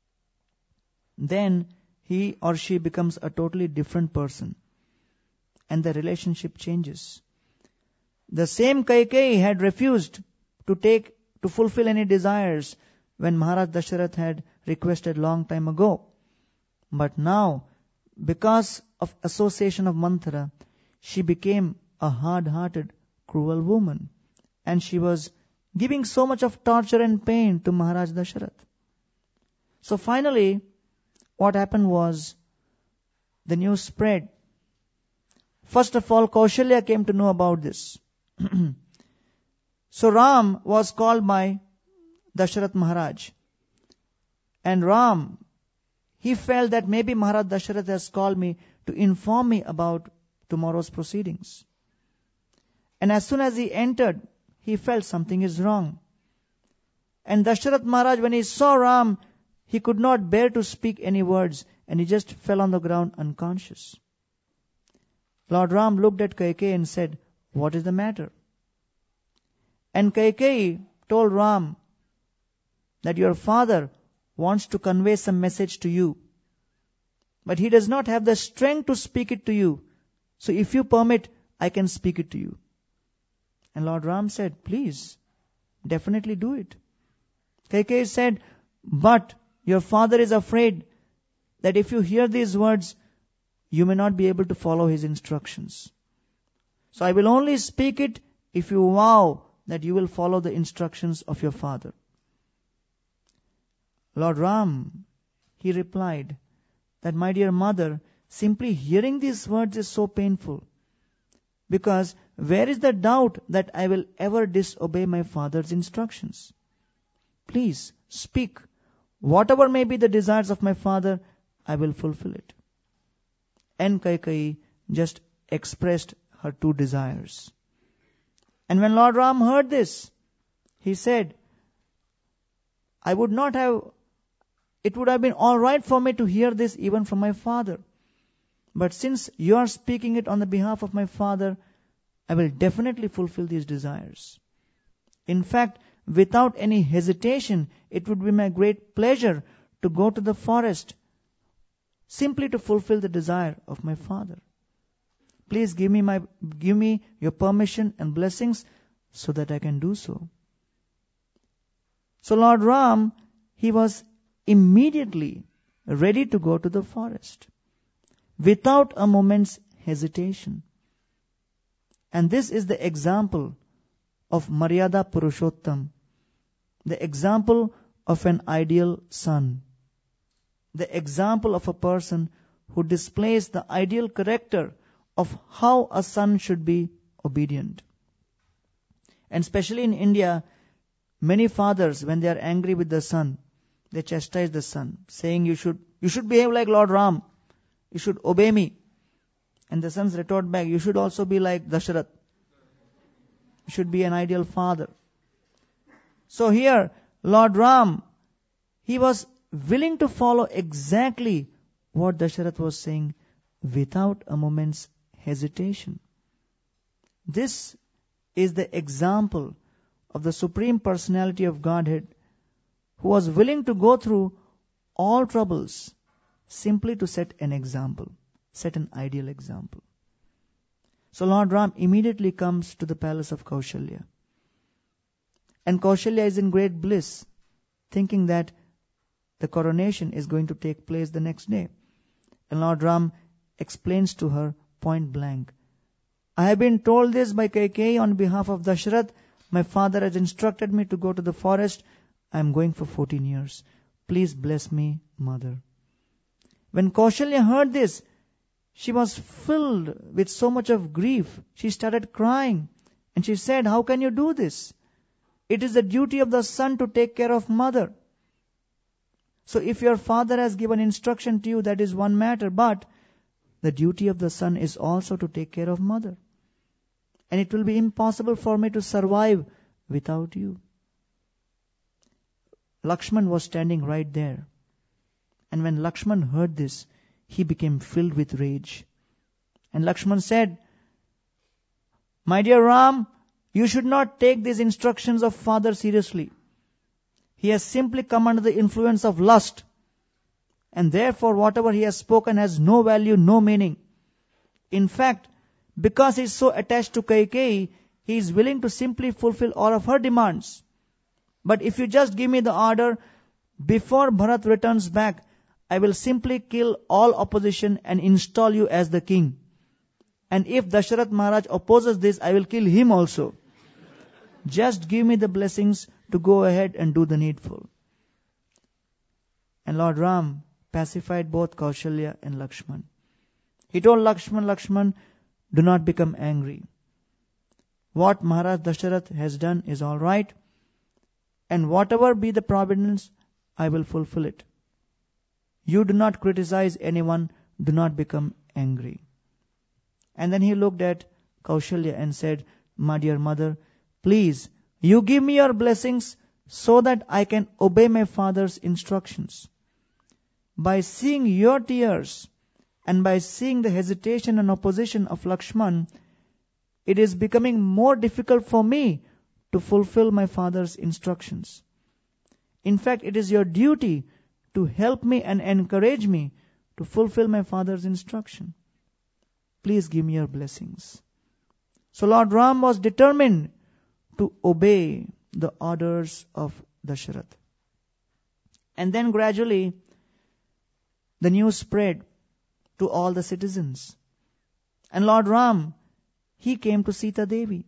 then he or she becomes a totally different person and the relationship changes. The same Kaikeyi had refused to fulfill any desires when Maharaj Dasharath had requested long time ago. But now, because of association of Manthara, she became a hard-hearted, cruel woman. And she was giving so much of torture and pain to Maharaj Dasharath. So finally, what happened was, the news spread. First of all, Kaushalya came to know about this. So Ram was called by Dasharath Maharaj. And Ram, he felt that maybe Maharaj Dasharath has called me to inform me about tomorrow's proceedings. And as soon as he entered, he felt something is wrong. And Dasharath Maharaj, when he saw Ram, he could not bear to speak any words, and he just fell on the ground unconscious. Lord Ram looked at Kaikeyi and said, "What is the matter?" And Kaikeyi told Ram that your father wants to convey some message to you, but he does not have the strength to speak it to you. So if you permit, I can speak it to you. And Lord Ram said, "Please, definitely do it." Kaikeyi said, "But your father is afraid that if you hear these words, you may not be able to follow his instructions. So I will only speak it if you vow that you will follow the instructions of your father." Lord Ram, he replied that, "My dear mother, simply hearing these words is so painful. Because where is the doubt that I will ever disobey my father's instructions? Please speak. Whatever may be the desires of my father, I will fulfill it." And Kaikeyi just expressed her two desires. And when Lord Ram heard this, he said, it would have been all right for me to hear this even from my father. But since you are speaking it on the behalf of my father, I will definitely fulfill these desires. In fact, without any hesitation, it would be my great pleasure to go to the forest simply to fulfill the desire of my father. Please give me your permission and blessings so that I can do so." So Lord Ram, he was immediately ready to go to the forest without a moment's hesitation. And this is the example of Maryada Purushottam, the example of an ideal son, the example of a person who displays the ideal character of how a son should be obedient. And especially in India, many fathers, when they are angry with the son, they chastised the son, saying, you should behave like Lord Ram. You should obey me. And the sons retort back, you should also be like Dasharath. You should be an ideal father. So here, Lord Ram, he was willing to follow exactly what Dasharath was saying without a moment's hesitation. This is the example of the Supreme Personality of Godhead, who was willing to go through all troubles simply to set an example, set an ideal example. So Lord Ram immediately comes to the palace of Kaushalya. And Kaushalya is in great bliss, thinking that the coronation is going to take place the next day. And Lord Ram explains to her point blank, I have been told this by Kaikeyi on behalf of Dasharath. My father has instructed me to go to the forest. I am going for 14 years. Please bless me, mother. When Kaushalya heard this, she was filled with so much of grief. She started crying. And she said, how can you do this? It is the duty of the son to take care of mother. So if your father has given instruction to you, that is one matter. But the duty of the son is also to take care of mother. And it will be impossible for me to survive without you. Lakshman was standing right there. And when Lakshman heard this, he became filled with rage. And Lakshman said, my dear Ram, you should not take these instructions of father seriously. He has simply come under the influence of lust. And therefore whatever he has spoken has no value, no meaning. In fact, because he is so attached to Kaikeyi, he is willing to simply fulfill all of her demands. But if you just give me the order, before Bharat returns back, I will simply kill all opposition and install you as the king. And if Dasharath Maharaj opposes this, I will kill him also. Just give me the blessings to go ahead and do the needful. And Lord Ram pacified both Kaushalya and Lakshman. He told Lakshman, do not become angry. What Maharaj Dasharath has done is all right. And whatever be the providence, I will fulfill it. You do not criticize anyone. Do not become angry. And then he looked at Kaushalya and said, my dear mother, please, you give me your blessings so that I can obey my father's instructions. By seeing your tears and by seeing the hesitation and opposition of Lakshman, it is becoming more difficult for me to fulfill my father's instructions. In fact, it is your duty to help me and encourage me to fulfill my father's instruction. Please give me your blessings. So Lord Ram was determined to obey the orders of Dasharath. And then gradually, the news spread to all the citizens. And Lord Ram, he came to Sita Devi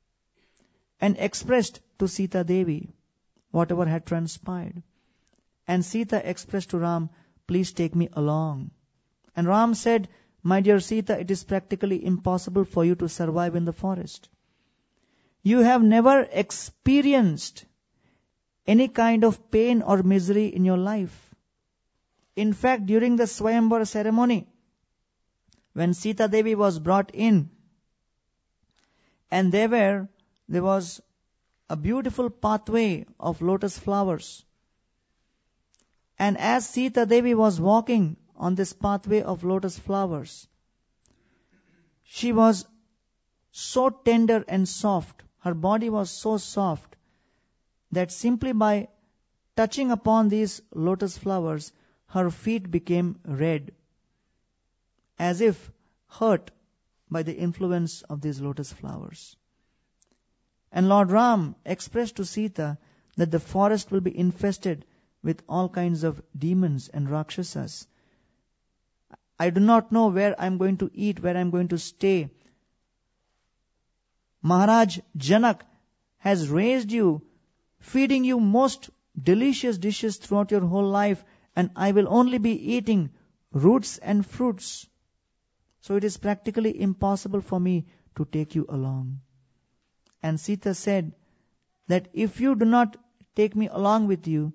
and expressed to Sita Devi whatever had transpired. And Sita expressed to Ram, please take me along. And Ram said, my dear Sita, it is practically impossible for you to survive in the forest. You have never experienced any kind of pain or misery in your life. In fact, during the Swayamvara ceremony, when Sita Devi was brought in, and there was a beautiful pathway of lotus flowers. And as Sita Devi was walking on this pathway of lotus flowers, she was so tender and soft. Her body was so soft that simply by touching upon these lotus flowers, her feet became red, as if hurt by the influence of these lotus flowers. And Lord Ram expressed to Sita that the forest will be infested with all kinds of demons and rakshasas. I do not know where I am going to eat, where I am going to stay. Maharaj Janak has raised you, feeding you most delicious dishes throughout your whole life, and I will only be eating roots and fruits. So it is practically impossible for me to take you along. And Sita said that if you do not take me along with you,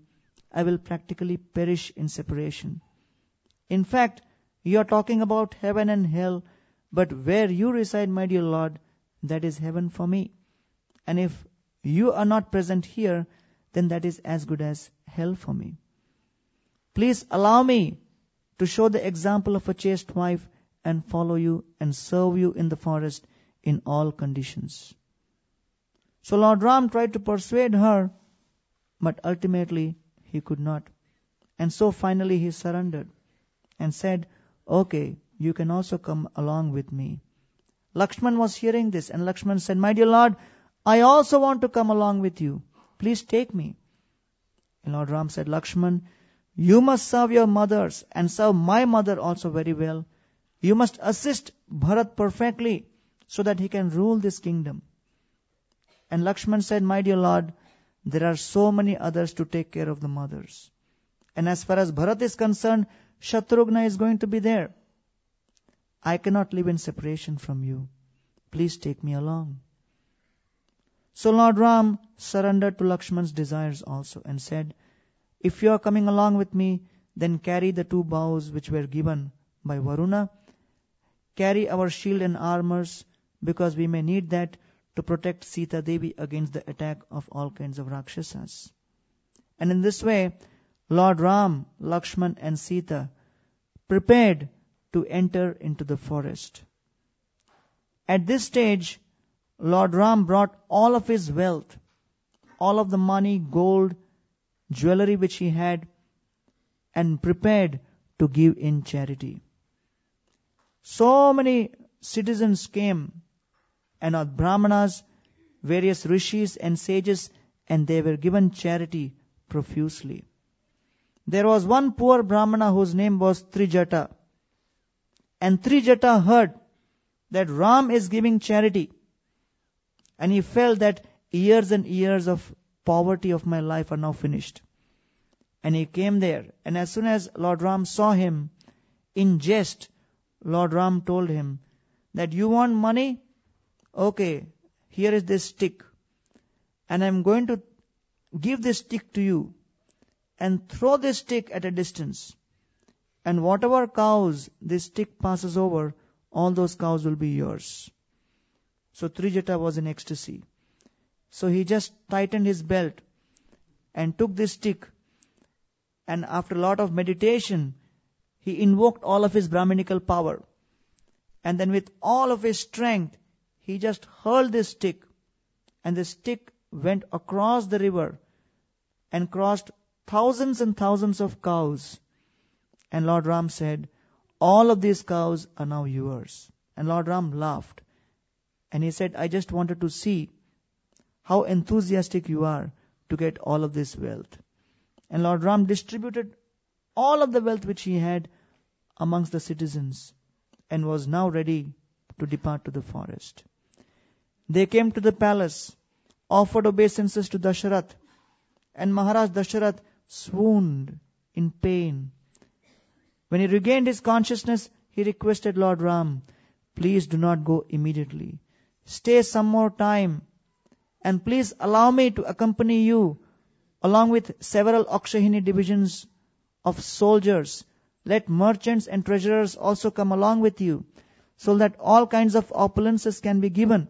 I will practically perish in separation. In fact, you are talking about heaven and hell, but where you reside, my dear Lord, that is heaven for me. And if you are not present here, then that is as good as hell for me. Please allow me to show the example of a chaste wife and follow you and serve you in the forest in all conditions. So Lord Ram tried to persuade her, but ultimately he could not. And so finally he surrendered and said, okay, you can also come along with me. Lakshman was hearing this, and Lakshman said, my dear Lord, I also want to come along with you. Please take me. And Lord Ram said, Lakshman, you must serve your mothers and serve my mother also very well. You must assist Bharat perfectly so that he can rule this kingdom. And Lakshman said, my dear Lord, there are so many others to take care of the mothers. And as far as Bharat is concerned, Shatrugna is going to be there. I cannot live in separation from you. Please take me along. So Lord Ram surrendered to Lakshman's desires also and said, if you are coming along with me, then carry the 2 bows which were given by Varuna. Carry our shield and armors, because we may need that to protect Sita Devi against the attack of all kinds of Rakshasas. And in this way, Lord Ram, Lakshman and Sita prepared to enter into the forest. At this stage, Lord Ram brought all of his wealth, all of the money, gold, jewelry which he had, and prepared to give in charity. So many citizens came, and Brahmanas, various rishis and sages, and they were given charity profusely. There was one poor Brahmana whose name was Trijata. And Trijata heard that Ram is giving charity. And he felt that years and years of poverty of my life are now finished. And he came there. And as soon as Lord Ram saw him, in jest, Lord Ram told him that you want money? Okay, here is this stick. And I am going to give this stick to you. And throw this stick at a distance. And whatever cows this stick passes over, all those cows will be yours. So Trijata was in ecstasy. So he just tightened his belt and took this stick. And after a lot of meditation, he invoked all of his Brahminical power. And then with all of his strength, he just hurled this stick. And the stick went across the river and crossed thousands and thousands of cows. And Lord Ram said, all of these cows are now yours. And Lord Ram laughed. And he said, I just wanted to see how enthusiastic you are to get all of this wealth. And Lord Ram distributed all of the wealth which he had amongst the citizens and was now ready to depart to the forest. They came to the palace, offered obeisances to Dasharath, and Maharaj Dasharath swooned in pain. When he regained his consciousness, he requested Lord Ram, please do not go immediately. Stay some more time, and please allow me to accompany you along with several Akshahini divisions of soldiers. Let merchants and treasurers also come along with you, so that all kinds of opulences can be given.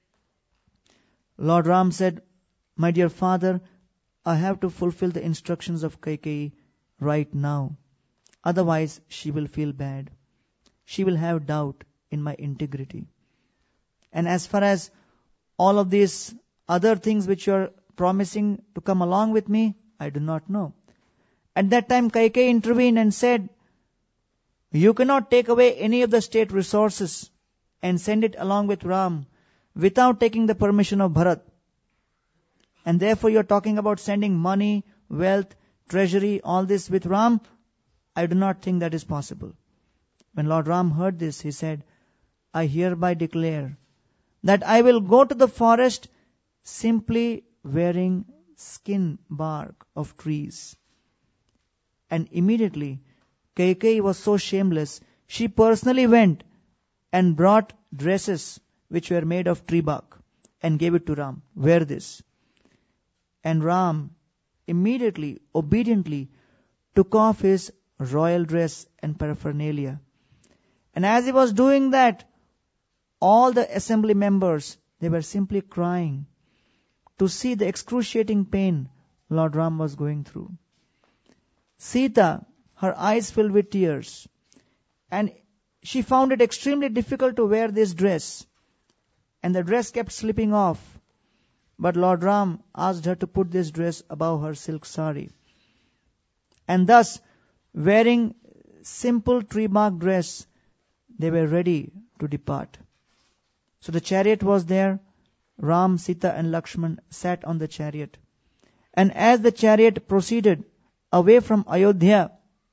Lord Ram said, my dear father, I have to fulfill the instructions of Kaikeyi right now. Otherwise, she will feel bad. She will have doubt in my integrity. And as far as all of these other things which you are promising to come along with me, I do not know. At that time, Kaikeyi intervened and said, you cannot take away any of the state resources and send it along with Ram without taking the permission of Bharat. And therefore you are talking about sending money, wealth, treasury, all this with Ram. I do not think that is possible. When Lord Ram heard this, he said, I hereby declare that I will go to the forest simply wearing skin bark of trees. And immediately, Kaikeyi was so shameless, she personally went and brought dresses which were made of tree bark and gave it to Ram. Wear this. And Ram immediately, obediently took off his royal dress and paraphernalia. And as he was doing that, all the assembly members, they were simply crying to see the excruciating pain Lord Ram was going through. Sita, her eyes filled with tears, and she found it extremely difficult to wear this dress, and the dress kept slipping off. But Lord Ram asked her to put this dress above her silk sari. And thus, wearing simple tree bark dress, they were ready to depart. So the chariot was there. Ram, Sita and Lakshman sat on the chariot. And as the chariot proceeded away from Ayodhya,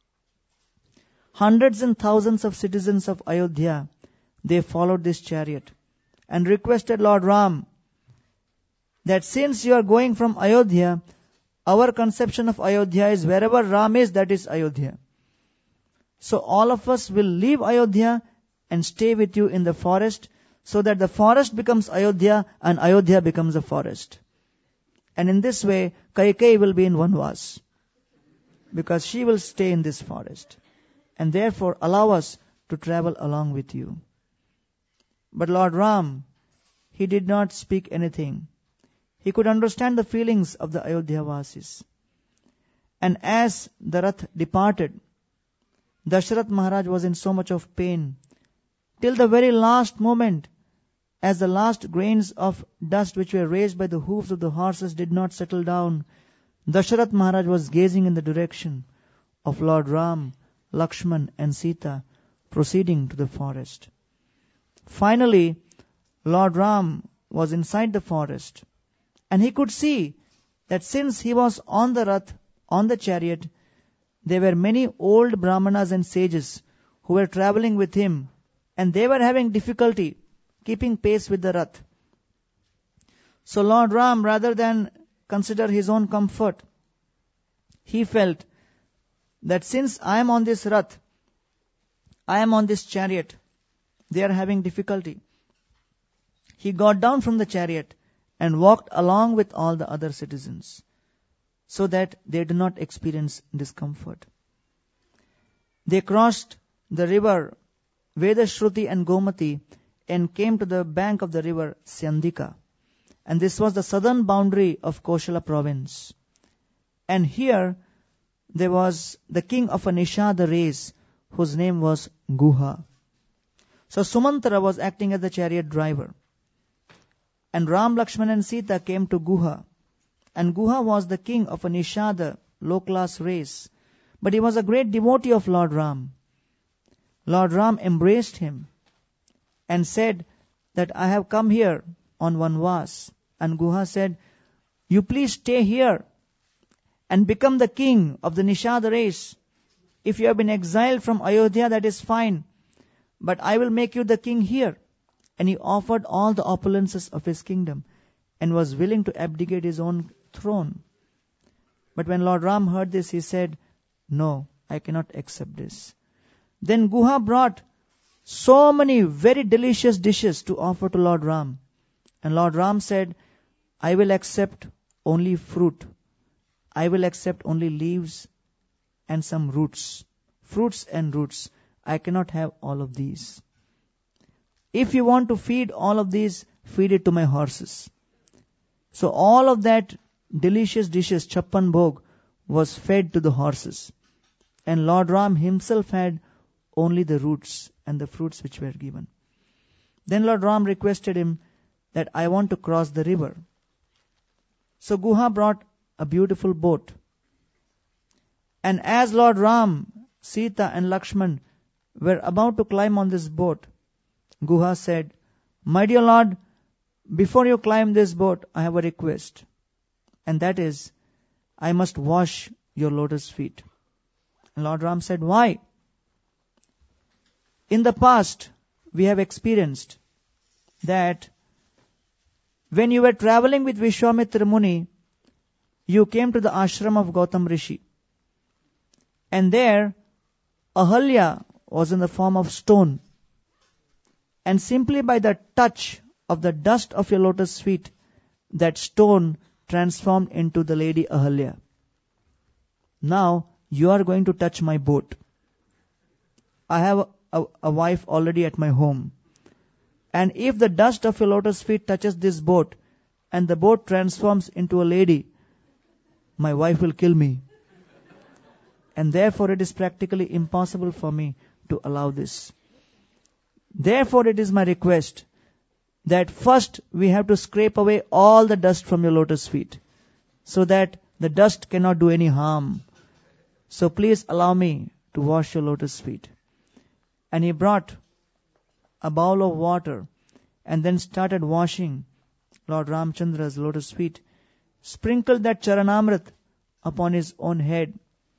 hundreds and thousands of citizens of Ayodhya, they followed this chariot and requested Lord Ram that since you are going from Ayodhya, our conception of Ayodhya is wherever Ram is, that is Ayodhya. So all of us will leave Ayodhya and stay with you in the forest, so that the forest becomes Ayodhya and Ayodhya becomes a forest. And in this way, Kaikeyi will be in Vanvas, because she will stay in this forest. And therefore allow us to travel along with you. But Lord Ram, he did not speak anything. He could understand the feelings of the Ayodhya Vasis. And as the Rath departed, Dasharath Maharaj was in so much of pain. Till the very last moment, as the last grains of dust which were raised by the hoofs of the horses did not settle down, Dasharath Maharaj was gazing in the direction of Lord Ram, Lakshman and Sita proceeding to the forest. Finally, Lord Ram was inside the forest, and he could see that since he was on the Rath, on the chariot, there were many old Brahmanas and sages who were traveling with him, and they were having difficulty keeping pace with the Rath. So Lord Ram, rather than consider his own comfort, he felt that since I am on this Rath, I am on this chariot, they are having difficulty. He got down from the chariot and walked along with all the other citizens, so that they do not experience discomfort. They crossed the river Vedashruti and Gomati and came to the bank of the river Syandika. And this was the southern boundary of Koshala province. And here there was the king of a Nishada race whose name was Guha. So Sumantara was acting as the chariot driver. And Ram, Lakshman and Sita came to Guha. And Guha was the king of a Nishada low-class race. But he was a great devotee of Lord Ram. Lord Ram embraced him and said that I have come here on Vanvas. And Guha said, you please stay here and become the king of the Nishada race. If you have been exiled from Ayodhya, that is fine. But I will make you the king here. And he offered all the opulences of his kingdom and was willing to abdicate his own throne. But when Lord Ram heard this, he said, no, I cannot accept this. Then Guha brought so many very delicious dishes to offer to Lord Ram. And Lord Ram said, I will accept only fruit. I will accept only leaves and some roots. Fruits and roots. I cannot have all of these. If you want to feed all of these, feed it to my horses. So all of that delicious dishes, Chappan Bhog, was fed to the horses. And Lord Ram himself had only the roots and the fruits which were given. Then Lord Ram requested him that I want to cross the river. So Guha brought a beautiful boat. And as Lord Ram, Sita and Lakshman were about to climb on this boat, Guha said, my dear Lord, before you climb this boat, I have a request. And that is, I must wash your lotus feet. And Lord Ram said, why? In the past, we have experienced that when you were traveling with Vishwamitra Muni, you came to the ashram of Gautam Rishi. And there, Ahalya was in the form of stone. And simply by the touch of the dust of your lotus feet, that stone transformed into the Lady Ahalya. Now you are going to touch my boat. I have a wife already at my home. And if the dust of your lotus feet touches this boat, and the boat transforms into a lady, my wife will kill me. And therefore it is practically impossible for me to allow this. Therefore it is my request that first we have to scrape away all the dust from your lotus feet, so that the dust cannot do any harm. So please allow me to wash your lotus feet. And he brought a bowl of water and then started washing Lord Ramchandra's lotus feet, sprinkled that Charanamrit upon his own head.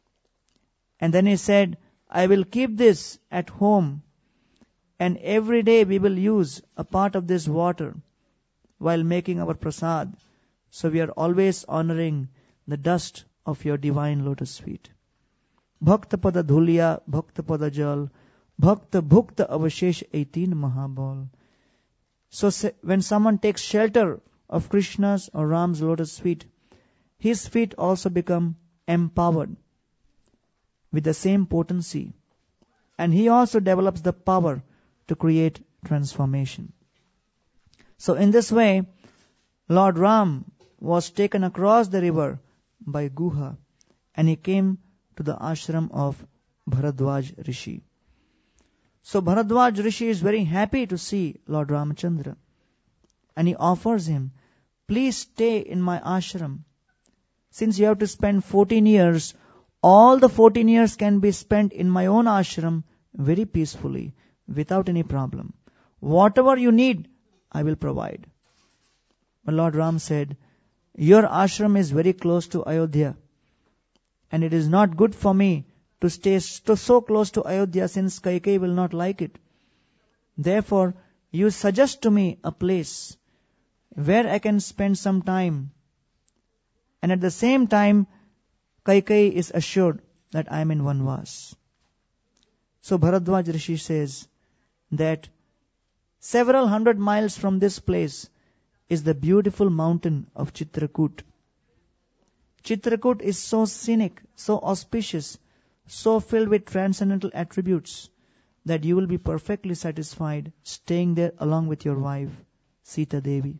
And then he said, I will keep this at home, and every day we will use a part of this water while making our prasad. So we are always honoring the dust of your divine lotus feet. Bhakta pada dhulya, bhakta pada jal, bhakta bhukta avashesh 18 mahabal. So when someone takes shelter of Krishna's or Ram's lotus feet, his feet also become empowered with the same potency. And he also develops the power to create transformation. So in this way, Lord Ram was taken across the river by Guha, and he came to the ashram of Bharadwaj Rishi. So Bharadwaj Rishi is very happy to see Lord Ramchandra, and he offers him, please stay in my ashram. Since you have to spend 14 years, all the 14 years can be spent in my own ashram very peacefully, without any problem. Whatever you need, I will provide. But Lord Ram said, your ashram is very close to Ayodhya, and it is not good for me to stay so close to Ayodhya, since Kaikeyi will not like it. Therefore, you suggest to me a place where I can spend some time, and at the same time Kaikeyi is assured that I am in Vanvas. So Bharadwaj Rishi says that several hundred miles from this place is the beautiful mountain of Chitrakoot. Chitrakoot is so scenic, so auspicious, so filled with transcendental attributes that you will be perfectly satisfied staying there along with your wife, Sita Devi.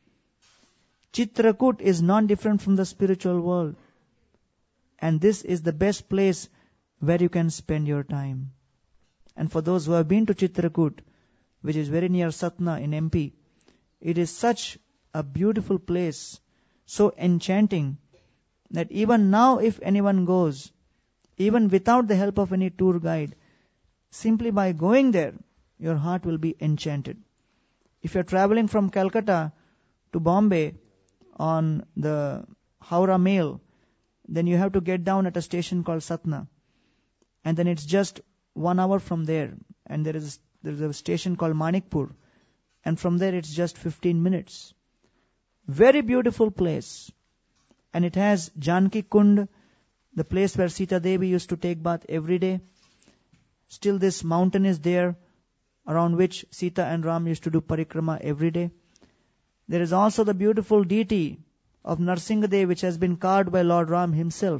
Chitrakoot is not different from the spiritual world, and this is the best place where you can spend your time. And for those who have been to Chitrakoot, which is very near Satna in MP, it is such a beautiful place, so enchanting, that even now if anyone goes, even without the help of any tour guide, simply by going there, your heart will be enchanted. If you are traveling from Calcutta to Bombay on the Howrah Mail, then you have to get down at a station called Satna. And then it's just 1 hour from there. And there is a station called Manikpur. And from there it's just 15 minutes. Very beautiful place. And it has Janki Kund, the place where Sita Devi used to take bath every day. Still this mountain is there, around which Sita and Ram used to do parikrama every day. There is also the beautiful deity of Narsingadev, which has been carved by Lord Ram himself.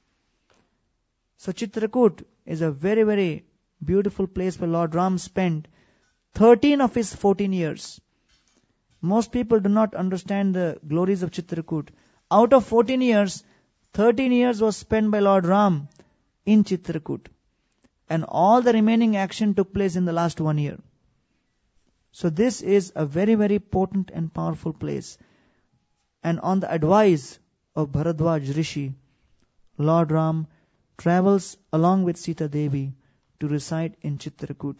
So Chitrakoot is a very, very beautiful place where Lord Ram spent 13 of his 14 years. Most people do not understand the glories of Chitrakoot. Out of 14 years, 13 years was spent by Lord Ram in Chitrakoot. And all the remaining action took place in the last 1 year. So this is a very, very potent and powerful place. And on the advice of Bharadwaj Rishi, Lord Ram travels along with Sita Devi to reside in Chitrakoot.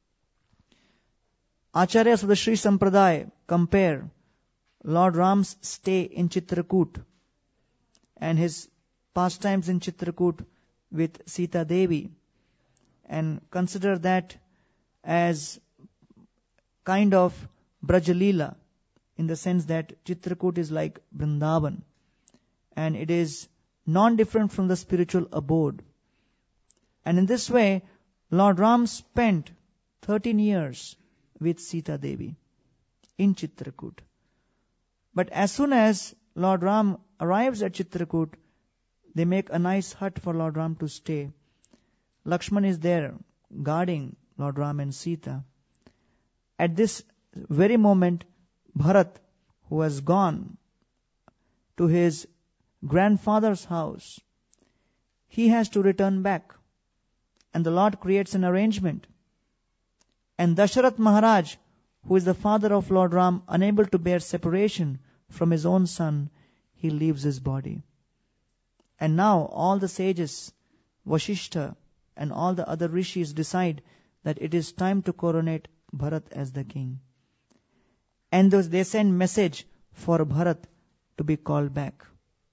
Acharyas of the Sri Sampradaya compare Lord Ram's stay in Chitrakoot and his pastimes in Chitrakoot with Sita Devi, and consider that as kind of Brajalila, in the sense that Chitrakoot is like Vrindavan, and it is non-different from the spiritual abode. And in this way, Lord Ram spent 13 years with Sita Devi in Chitrakoot. But as soon as Lord Ram arrives at Chitrakoot, They make a nice hut for Lord Ram to stay. Lakshman is there guarding Lord Ram and Sita. At this very moment, Bharat, who has gone to his grandfather's house, he has to return back. And the Lord creates an arrangement. And Dasharath Maharaj, who is the father of Lord Ram, unable to bear separation from his own son, he leaves his body. And now all the sages, Vasishtha and all the other rishis decide that it is time to coronate Bharat as the king. And they send message for Bharat to be called back.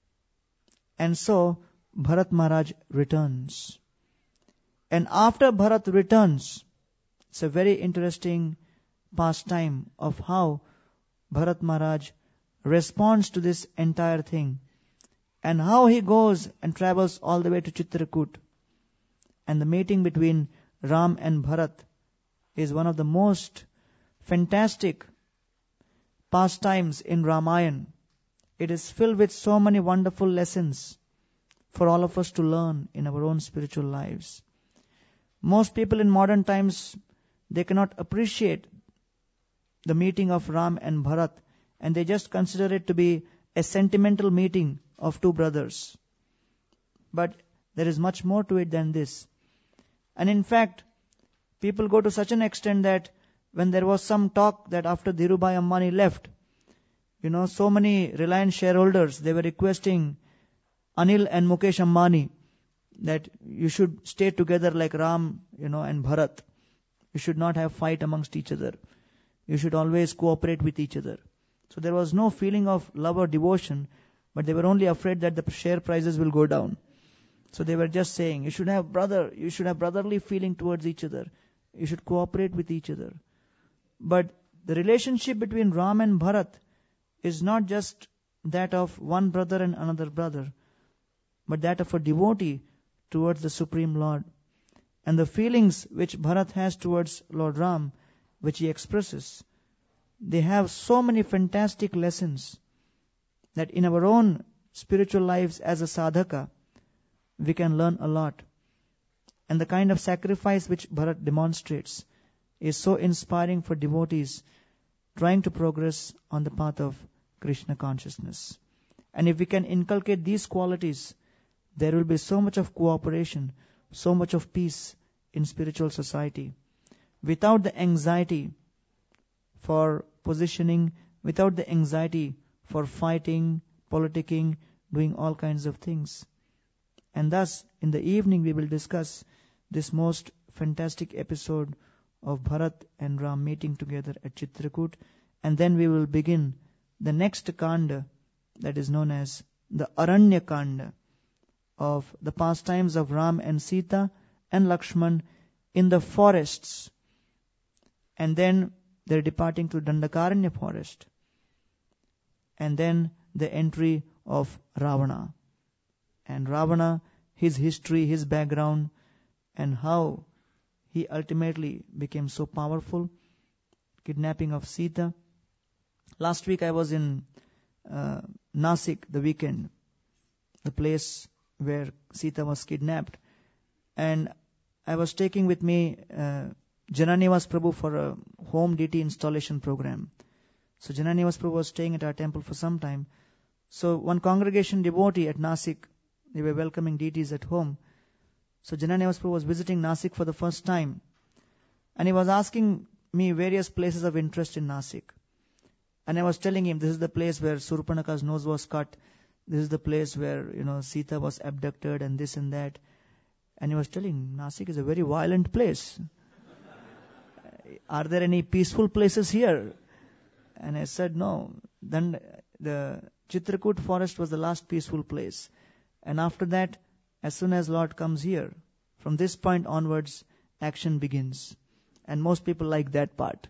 And so Bharat Maharaj returns. And after Bharat returns, it's a very interesting pastime of how Bharat Maharaj responds to this entire thing, and how he goes and travels all the way to Chitrakoot. And the meeting between Ram and Bharat is one of the most fantastic pastimes in Ramayana. It is filled with so many wonderful lessons for all of us to learn in our own spiritual lives. Most people in modern times, they cannot appreciate the meeting of Ram and Bharat, and they just consider it to be a sentimental meeting of two brothers. But there is much more to it than this. And in fact, people go to such an extent that when there was some talk that after Dhirubhai Ambani left, so many Reliance shareholders, they were requesting Anil and Mukesh Ambani that you should stay together like Ram, and Bharat. You should not have fight amongst each other. You should always cooperate with each other. So there was no feeling of love or devotion, but they were only afraid that the share prices will go down. So they were just saying, you should have brotherly feeling towards each other. You should cooperate with each other. But the relationship between Ram and Bharat is not just that of one brother and another brother, but that of a devotee towards the Supreme Lord. And the feelings which Bharat has towards Lord Ram, which he expresses, they have so many fantastic lessons that in our own spiritual lives as a sadhaka, we can learn a lot. And the kind of sacrifice which Bharat demonstrates is so inspiring for devotees trying to progress on the path of Krishna consciousness. And if we can inculcate these qualities, there will be so much of cooperation, so much of peace in spiritual society. Without the anxiety for positioning, without the anxiety for fighting, politicking, doing all kinds of things. And thus, in the evening we will discuss this most fantastic episode of Bharat and Ram meeting together at Chitrakoot, and then we will begin the next kanda, that is known as the Aranya Kanda, of the pastimes of Ram and Sita and Lakshman in the forests. And then they're departing to Dandakaranya forest. And then the entry of Ravana. And Ravana, his history, his background, and how he ultimately became so powerful. Kidnapping of Sita. Last week I was in Nasik, the weekend, the place where Sita was kidnapped. And I was taking with me Jananivas Prabhu for a home deity installation program. So Jananivas Prabhu was staying at our temple for some time. So one congregation devotee at Nasik, they were welcoming deities at home. So Jananivas Prabhu was visiting Nasik for the first time. And he was asking me various places of interest in Nasik. And I was telling him, this is the place where Surpanaka's nose was cut. This is the place where, Sita was abducted and this and that. And he was telling, Nasik is a very violent place. Are there any peaceful places here? And I said, no. Then the Chitrakoot forest was the last peaceful place. And after that, as soon as Lord comes here, from this point onwards, action begins. And most people like that part.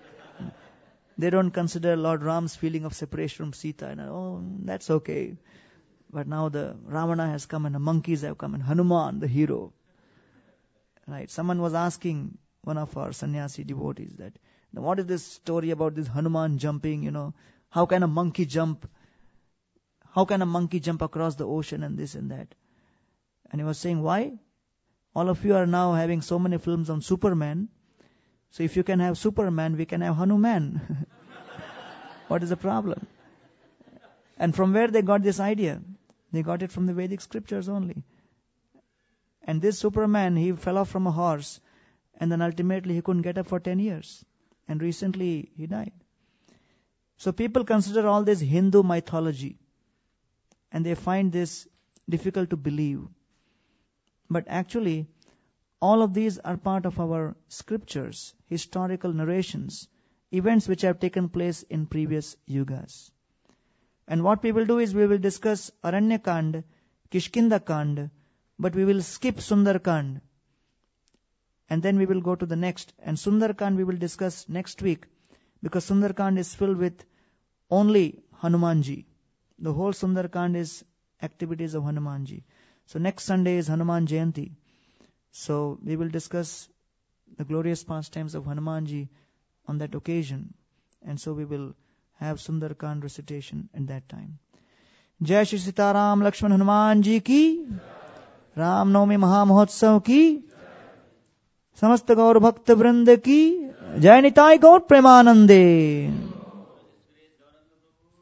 They don't consider Lord Ram's feeling of separation from Sita. And that's okay. But now the Ravana has come and the monkeys have come and Hanuman, the hero. Right? Someone was asking one of our sannyasi devotees that, what is this story about this Hanuman jumping, How can a monkey jump? How can a monkey jump across the ocean and this and that? And he was saying, why? All of you are now having so many films on Superman. So if you can have Superman, we can have Hanuman. What is the problem? And from where they got this idea? They got it from the Vedic scriptures only. And this Superman, he fell off from a horse, and then ultimately he couldn't get up for 10 years. And recently he died. So people consider all this Hindu mythology, and they find this difficult to believe. But actually, all of these are part of our scriptures, historical narrations, events which have taken place in previous yugas. And what we will do is we will discuss Aranyakand, Kishkindakand, but we will skip Sundarkand. And then we will go to the next. And Sundarkand we will discuss next week, because Sundarkand is filled with only Hanumanji. The whole Sundarkand is activities of Hanumanji. So next Sunday is Hanuman Jayanti. So we will discuss the glorious pastimes of Hanumanji on that occasion. And so we will have Sundarkand recitation at that time. Jai Shri Sitaram Lakshman Hanuman Ji ki, Ram Navami Maha Mahotsav ki, समस्त गौर भक्त वृंद की जय निताय गौर प्रेमानंदे।